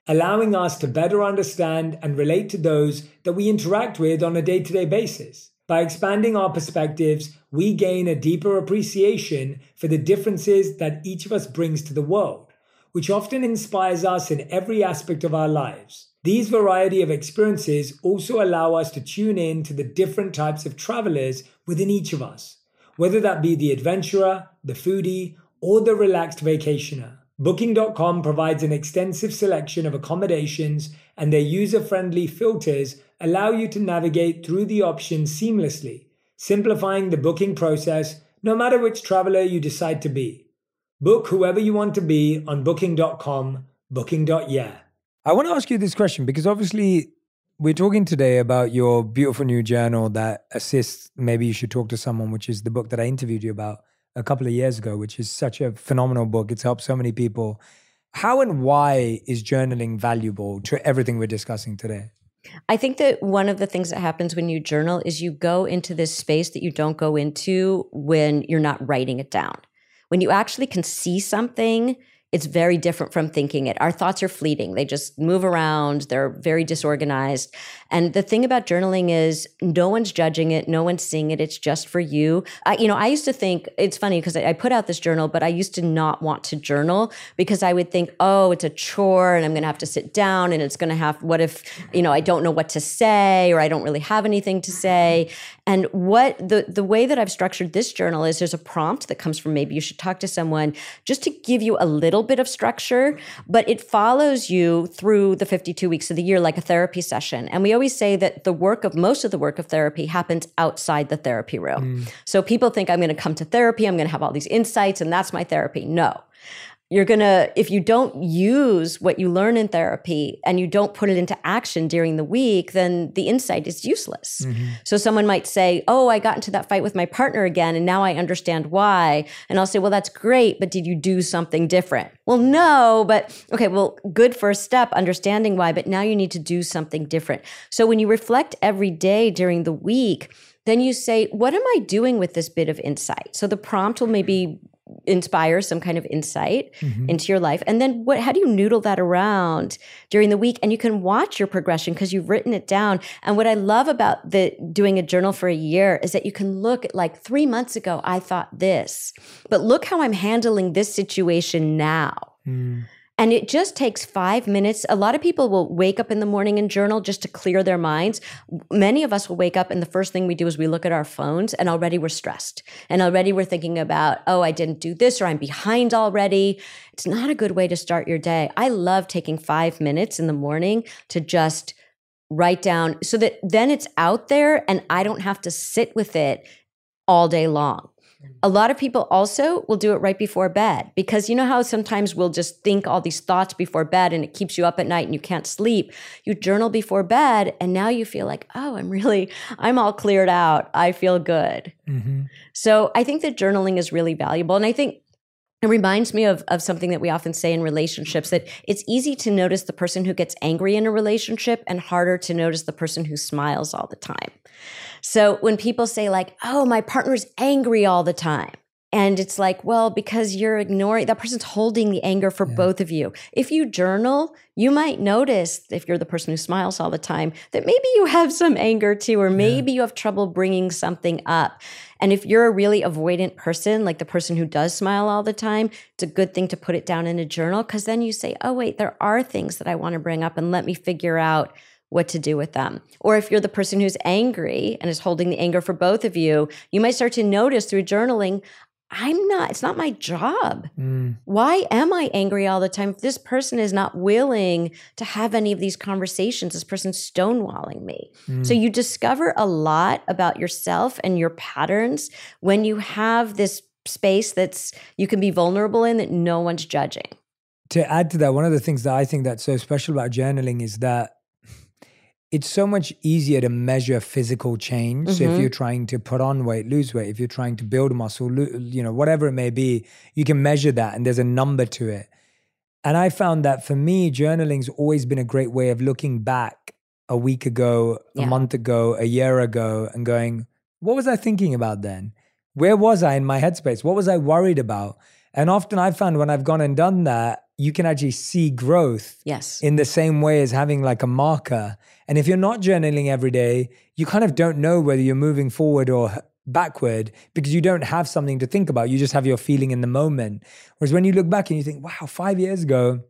allowing us to better understand and relate to those that we interact with on a day-to-day basis. By expanding our perspectives, we gain a deeper appreciation for the differences that each of us brings to the world, which often inspires us in every aspect of our lives. These variety of experiences also allow us to tune in to the different types of travelers within each of us, whether that be the adventurer, the foodie, or the relaxed vacationer. Booking dot com provides an extensive selection of accommodations, and their user-friendly filters allow you to navigate through the options seamlessly, simplifying the booking process no matter which traveler you decide to be. Book whoever you want to be on booking dot com, booking dot yeah. I want to ask you this question because obviously we're talking today about your beautiful new journal that assists, maybe you should talk to someone, which is the book that I interviewed you about a couple of years ago, which is such a phenomenal book. It's helped so many people. How and why is journaling valuable to everything we're discussing today? I think that one of the things that happens when you journal is you go into this space that you don't go into when you're not writing it down. When you actually can see something, it's very different from thinking it. Our thoughts are fleeting. They just move around. They're very disorganized. And the thing about journaling is no one's judging it. No one's seeing it. It's just for you. I, you know, I used to think, it's funny because I, I put out this journal, but I used to not want to journal because I would think, oh, it's a chore and I'm going to have to sit down and it's going to have, what if, you know, I don't know what to say or I don't really have anything to say. And what the, the way that I've structured this journal is there's a prompt that comes from maybe you should talk to someone just to give you a little bit of structure, but it follows you through the fifty-two weeks of the year like a therapy session. And we always say that the work of most of the work of therapy happens outside the therapy room. Mm. So people think I'm going to come to therapy, I'm going to have all these insights and that's my therapy. No. You're going to, if you don't use what you learn in therapy and you don't put it into action during the week, then the insight is useless. Mm-hmm. So someone might say, oh, I got into that fight with my partner again and now I understand why. And I'll say, well, that's great, but did you do something different? Well, no, but okay, well, good first step, understanding why, but now you need to do something different. So when you reflect every day during the week, then you say, what am I doing with this bit of insight? So the prompt will maybe inspire some kind of insight mm-hmm. into your life. And then what, how do you noodle that around during the week? And you can watch your progression because you've written it down. And what I love about the doing a journal for a year is that you can look at like three months ago, I thought this, but look how I'm handling this situation now. Mm. And it just takes five minutes. A lot of people will wake up in the morning and journal just to clear their minds. Many of us will wake up and the first thing we do is we look at our phones and already we're stressed. And already we're thinking about, oh, I didn't do this or I'm behind already. It's not a good way to start your day. I love taking five minutes in the morning to just write down so that then it's out there and I don't have to sit with it all day long. A lot of people also will do it right before bed because you know how sometimes we'll just think all these thoughts before bed and it keeps you up at night and you can't sleep. You journal before bed and now you feel like, oh, I'm really, I'm all cleared out. I feel good. Mm-hmm. So I think that journaling is really valuable. And I think it reminds me of, of something that we often say in relationships, that it's easy to notice the person who gets angry in a relationship and harder to notice the person who smiles all the time. So when people say like, oh, my partner's angry all the time. And it's like, well, because you're ignoring, that person's holding the anger for yeah. both of you. If you journal, you might notice, if you're the person who smiles all the time, that maybe you have some anger too, or maybe yeah. you have trouble bringing something up. And if you're a really avoidant person, like the person who does smile all the time, it's a good thing to put it down in a journal because then you say, oh, wait, there are things that I want to bring up and let me figure out what to do with them. Or if you're the person who's angry and is holding the anger for both of you, you might start to notice through journaling, I'm not, it's not my job. Mm. Why am I angry all the time? If this person is not willing to have any of these conversations, this person's stonewalling me. Mm. So you discover a lot about yourself and your patterns when you have this space that's, you can be vulnerable in that no one's judging. To add to that, one of the things that I think that's so special about journaling is that it's so much easier to measure physical change. Mm-hmm. So if you're trying to put on weight, lose weight, if you're trying to build muscle, you know, whatever it may be, you can measure that and there's a number to it. And I found that for me, journaling's always been a great way of looking back a week ago, yeah. a month ago, a year ago, and going, what was I thinking about then? Where was I in my headspace? What was I worried about? And often I found when I've gone and done that, you can actually see growth Yes. in the same way as having like a marker. And if you're not journaling every day, you kind of don't know whether you're moving forward or backward because you don't have something to think about. You just have your feeling in the moment. Whereas when you look back and you think, wow, five years ago,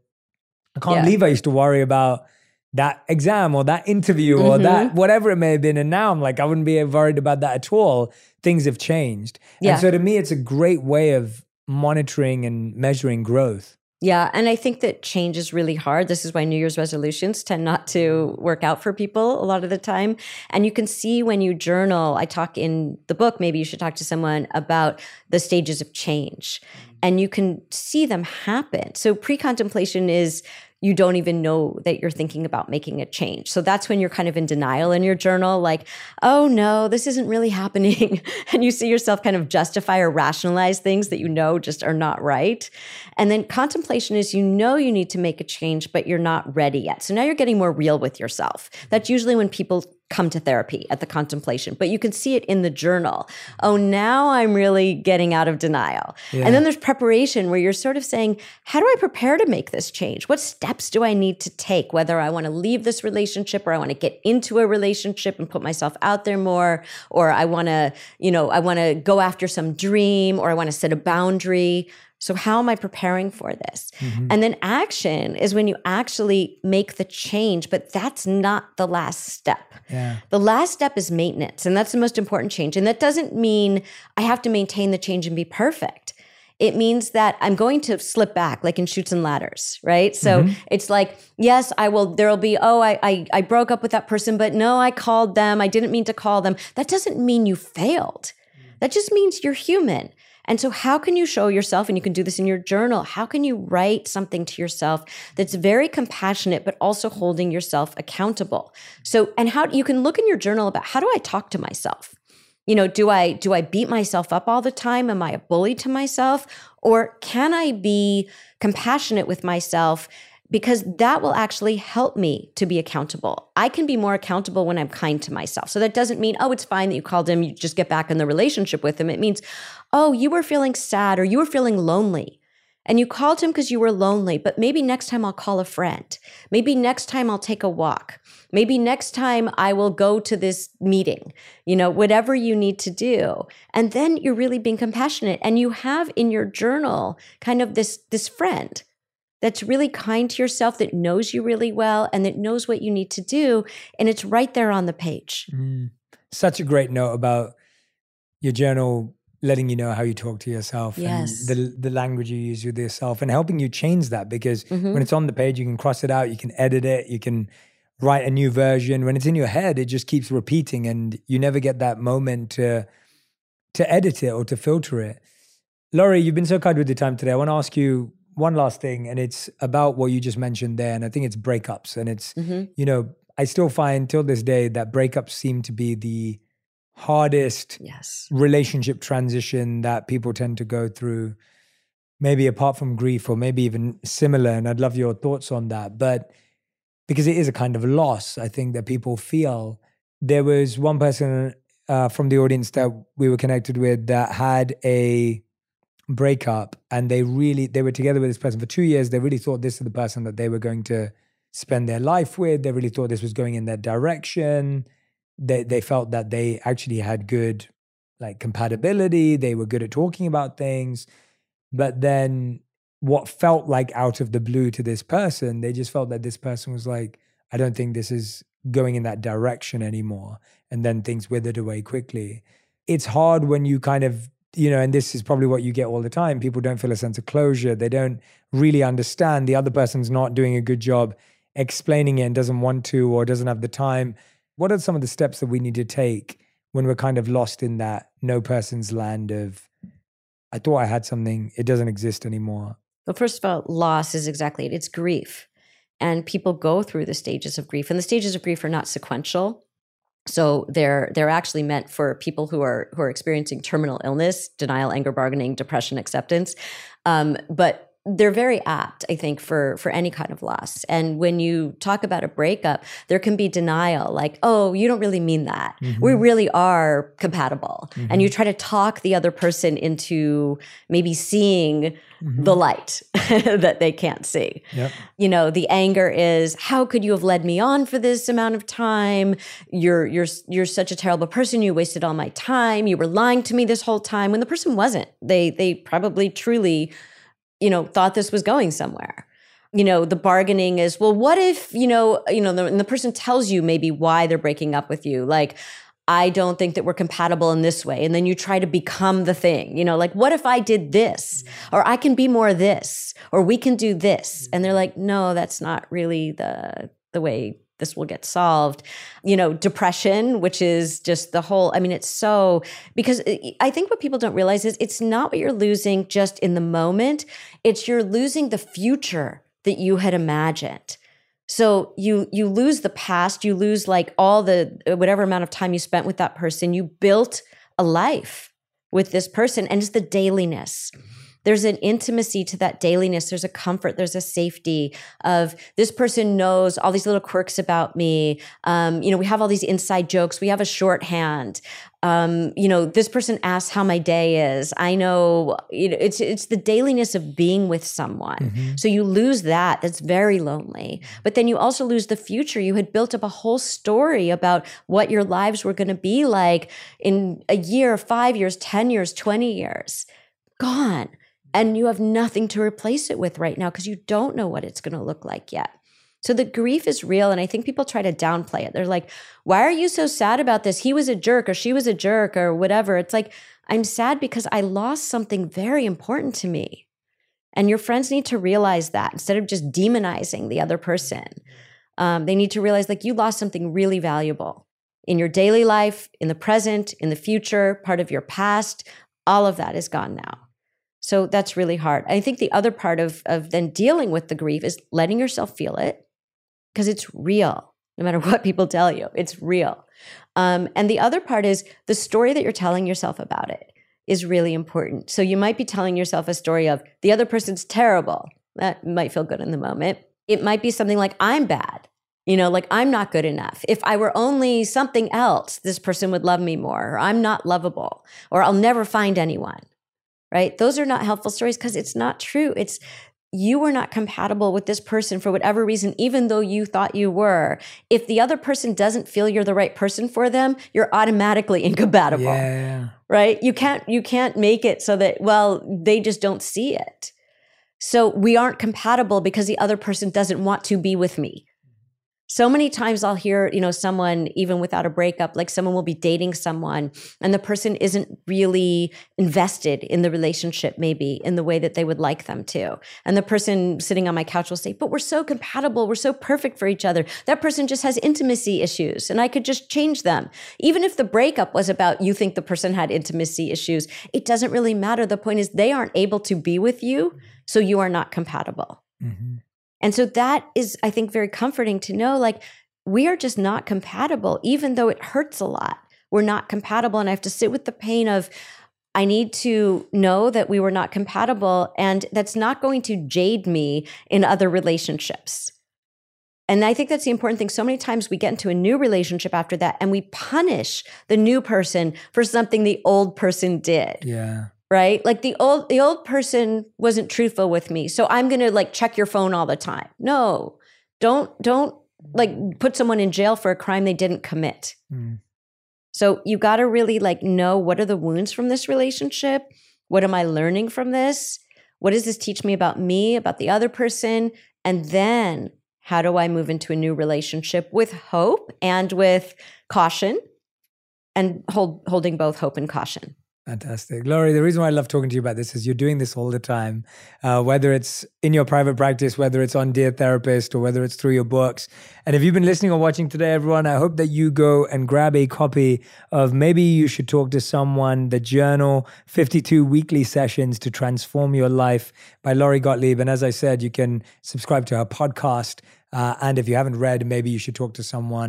I can't Yeah. believe I used to worry about that exam or that interview or Mm-hmm. that whatever it may have been. And now I'm like, I wouldn't be worried about that at all. Things have changed. Yeah. And so to me, it's a great way of monitoring and measuring growth. Yeah. And I think that change is really hard. This is why New Year's resolutions tend not to work out for people a lot of the time. And you can see when you journal, I talk in the book, maybe you should talk to someone about the stages of change. And you can see them happen. So pre-contemplation is you don't even know that you're thinking about making a change. So that's when you're kind of in denial in your journal, like, oh no, this isn't really happening. And you see yourself kind of justify or rationalize things that you know just are not right. And then contemplation is you know you need to make a change, but you're not ready yet. So now you're getting more real with yourself. That's usually when people come to therapy at the contemplation, but you can see it in the journal. Oh, now I'm really getting out of denial. Yeah. And then there's preparation where you're sort of saying, how do I prepare to make this change? What steps do I need to take? Whether I want to leave this relationship or I want to get into a relationship and put myself out there more, or I want to, you know, I want to go after some dream, or I want to set a boundary. So how am I preparing for this? Mm-hmm. And then action is when you actually make the change, but that's not the last step. Yeah. The last step is maintenance, and that's the most important change. And that doesn't mean I have to maintain the change and be perfect. It means that I'm going to slip back, like in Chutes and Ladders, right? So mm-hmm. it's like, yes, I will, there'll be, oh, I, I I broke up with that person, but no, I called them. I didn't mean to call them. That doesn't mean you failed. That just means you're human. And so how can you show yourself, and you can do this in your journal, how can you write something to yourself that's very compassionate, but also holding yourself accountable? So, and how you can look in your journal about, how do I talk to myself? You know, do I, do I beat myself up all the time? Am I a bully to myself? Or can I be compassionate with myself? Because that will actually help me to be accountable. I can be more accountable when I'm kind to myself. So that doesn't mean, oh, it's fine that you called him, you just get back in the relationship with him. It means, oh, you were feeling sad or you were feeling lonely. And you called him because you were lonely, but maybe next time I'll call a friend. Maybe next time I'll take a walk. Maybe next time I will go to this meeting, you know, whatever you need to do. And then you're really being compassionate. And you have in your journal kind of this, this friend that's really kind to yourself, that knows you really well, and that knows what you need to do. And it's right there on the page. Mm. Such a great note about your journal letting you know how you talk to yourself, yes. and the the language you use with yourself, and helping you change that. Because mm-hmm. when it's on the page, you can cross it out, you can edit it, you can write a new version. When it's in your head, it just keeps repeating, and you never get that moment to to edit it or to filter it. Laurie, you've been so kind with your time today. I want to ask you one last thing, and it's about what you just mentioned there, and I think it's breakups. And it's, mm-hmm. you know, I still find till this day that breakups seem to be the hardest yes. relationship transition that people tend to go through, maybe apart from grief or maybe even similar. And I'd love your thoughts on that. But because it is a kind of loss, I think, that people feel. There was one person uh, from the audience that we were connected with that had a breakup, and they really, they were together with this person for two years. They really thought this is the person that they were going to spend their life with. They really thought this was going in their direction. They they felt that they actually had good like compatibility. They were good at talking about things. But then what felt like out of the blue to this person, they just felt that this person was like, I don't think this is going in that direction anymore. And then things withered away quickly. It's hard when you kind of, you know, and this is probably what you get all the time. People don't feel a sense of closure. They don't really understand. The other person's not doing a good job explaining it and doesn't want to or doesn't have the time. What are some of the steps that we need to take when we're kind of lost in that no person's land of, I thought I had something, it doesn't exist anymore? Well, first of all, loss is exactly it. It's grief. And people go through the stages of grief. And the stages of grief are not sequential. So they're they're actually meant for people who are who are experiencing terminal illness, denial, anger, bargaining, depression, acceptance. Um, but they're very apt, I think, for, for any kind of loss. And when you talk about a breakup, there can be denial, like, oh, you don't really mean that. Mm-hmm. We really are compatible. Mm-hmm. And you try to talk the other person into maybe seeing mm-hmm. the light that they can't see. Yep. You know, the anger is, how could you have led me on for this amount of time? You're, you're, you're such a terrible person. You wasted all my time. You were lying to me this whole time, when the person wasn't. They, they probably truly, you know, thought this was going somewhere. You know, the bargaining is, well, what if, you know, you know, the, and the person tells you maybe why they're breaking up with you. Like, I don't think that we're compatible in this way. And then you try to become the thing, you know, like, what if I did this? Or I can be more this, or we can do this. And they're like, no, that's not really the, the way this will get solved. You know, depression, which is just the whole, I mean, it's so, because I think what people don't realize is it's not what you're losing just in the moment. It's you're losing the future that you had imagined. So you, you lose the past, you lose like all the, whatever amount of time you spent with that person. You built a life with this person, and it's the dailiness. There's an intimacy to that dailiness. There's a comfort. There's a safety of, this person knows all these little quirks about me. Um, you know, we have all these inside jokes. We have a shorthand. Um, you know, this person asks how my day is. I know, you know, it's it's the dailiness of being with someone. Mm-hmm. So you lose that. That's very lonely. But then you also lose the future. You had built up a whole story about what your lives were going to be like in a year, five years, ten years, twenty years. Gone. And you have nothing to replace it with right now because you don't know what it's going to look like yet. So the grief is real. And I think people try to downplay it. They're like, why are you so sad about this? He was a jerk, or she was a jerk, or whatever. It's like, I'm sad because I lost something very important to me. And your friends need to realize that instead of just demonizing the other person. Um, they need to realize, like, you lost something really valuable in your daily life, in the present, in the future, part of your past. All of that is gone now. So that's really hard. I think the other part of, of then dealing with the grief is letting yourself feel it, because it's real, no matter what people tell you, it's real. Um, and the other part is the story that you're telling yourself about it is really important. So you might be telling yourself a story of, the other person's terrible. That might feel good in the moment. It might be something like, I'm bad. You know, like, I'm not good enough. If I were only something else, this person would love me more, or I'm not lovable, or I'll never find anyone. Right? Those are not helpful stories, because it's not true. It's, you were not compatible with this person for whatever reason, even though you thought you were. If the other person doesn't feel you're the right person for them, you're automatically incompatible. Yeah. Right? You can't, you can't make it so that, well, they just don't see it. So we aren't compatible because the other person doesn't want to be with me. So many times I'll hear, you know, someone, even without a breakup, like someone will be dating someone and the person isn't really invested in the relationship, maybe in the way that they would like them to. And the person sitting on my couch will say, but we're so compatible. We're so perfect for each other. That person just has intimacy issues and I could just change them. Even if the breakup was about, you think the person had intimacy issues, it doesn't really matter. The point is they aren't able to be with you, so you are not compatible. Mm-hmm. And so that is, I think, very comforting to know, like, we are just not compatible, even though it hurts a lot. We're not compatible. And I have to sit with the pain of, I need to know that we were not compatible, and that's not going to jade me in other relationships. And I think that's the important thing. So many times we get into a new relationship after that and we punish the new person for something the old person did. Yeah. Right? Like the old the old person wasn't truthful with me, so I'm going to like check your phone all the time. No, don't don't like put someone in jail for a crime they didn't commit. Mm. So you got to really like know, what are the wounds from this relationship? What am I learning from this? What does this teach me about me, about the other person? And then how do I move into a new relationship with hope and with caution, and hold, holding both hope and caution? Fantastic. Laurie, the reason why I love talking to you about this is you're doing this all the time, uh, whether it's in your private practice, whether it's on Dear Therapist, or whether it's through your books. And if you've been listening or watching today, everyone, I hope that you go and grab a copy of Maybe You Should Talk to Someone, the journal, fifty-two weekly sessions to transform your life by Laurie Gottlieb. And as I said, you can subscribe to her podcast. Uh, and if you haven't read Maybe You Should Talk to Someone,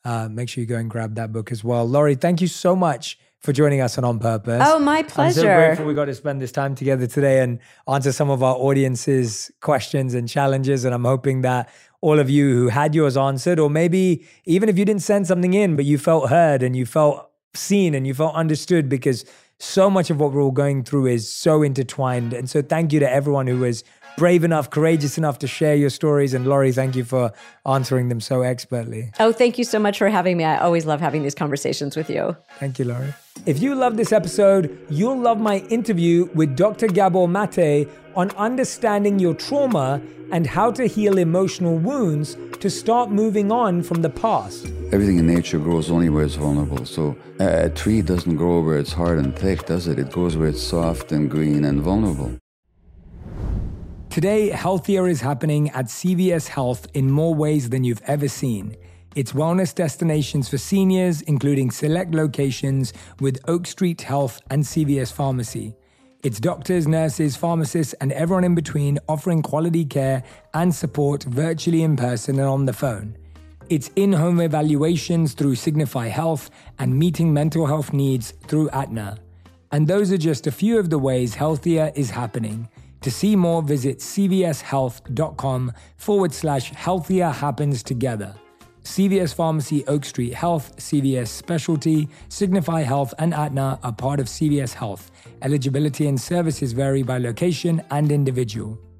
uh, make sure you go and grab that book as well. Laurie, thank you so much for joining us on On Purpose. Oh, my I'm so pleasure. grateful we got to spend this time together today and answer some of our audience's questions and challenges. And I'm hoping that all of you who had yours answered, or maybe even if you didn't send something in, but you felt heard and you felt seen and you felt understood, because so much of what we're all going through is so intertwined. And so thank you to everyone who was brave enough, courageous enough to share your stories. And Laurie, thank you for answering them so expertly. Oh, thank you so much for having me. I always love having these conversations with you. Thank you, Laurie. If you love this episode, you'll love my interview with Doctor Gabor Mate on understanding your trauma and how to heal emotional wounds to start moving on from the past. Everything in nature grows only where it's vulnerable. So a, a tree doesn't grow where it's hard and thick, does it? It grows where it's soft and green and vulnerable. Today, Healthier is happening at C V S Health in more ways than you've ever seen. It's wellness destinations for seniors, including select locations with Oak Street Health and C V S Pharmacy. It's doctors, nurses, pharmacists, and everyone in between offering quality care and support virtually, in person, and on the phone. It's in-home evaluations through Signify Health and meeting mental health needs through Aetna. And those are just a few of the ways Healthier is happening. To see more, visit cvshealth.com forward slash healthier happens together. C V S Pharmacy, Oak Street Health, C V S Specialty, Signify Health, and Aetna are part of C V S Health. Eligibility and services vary by location and individual.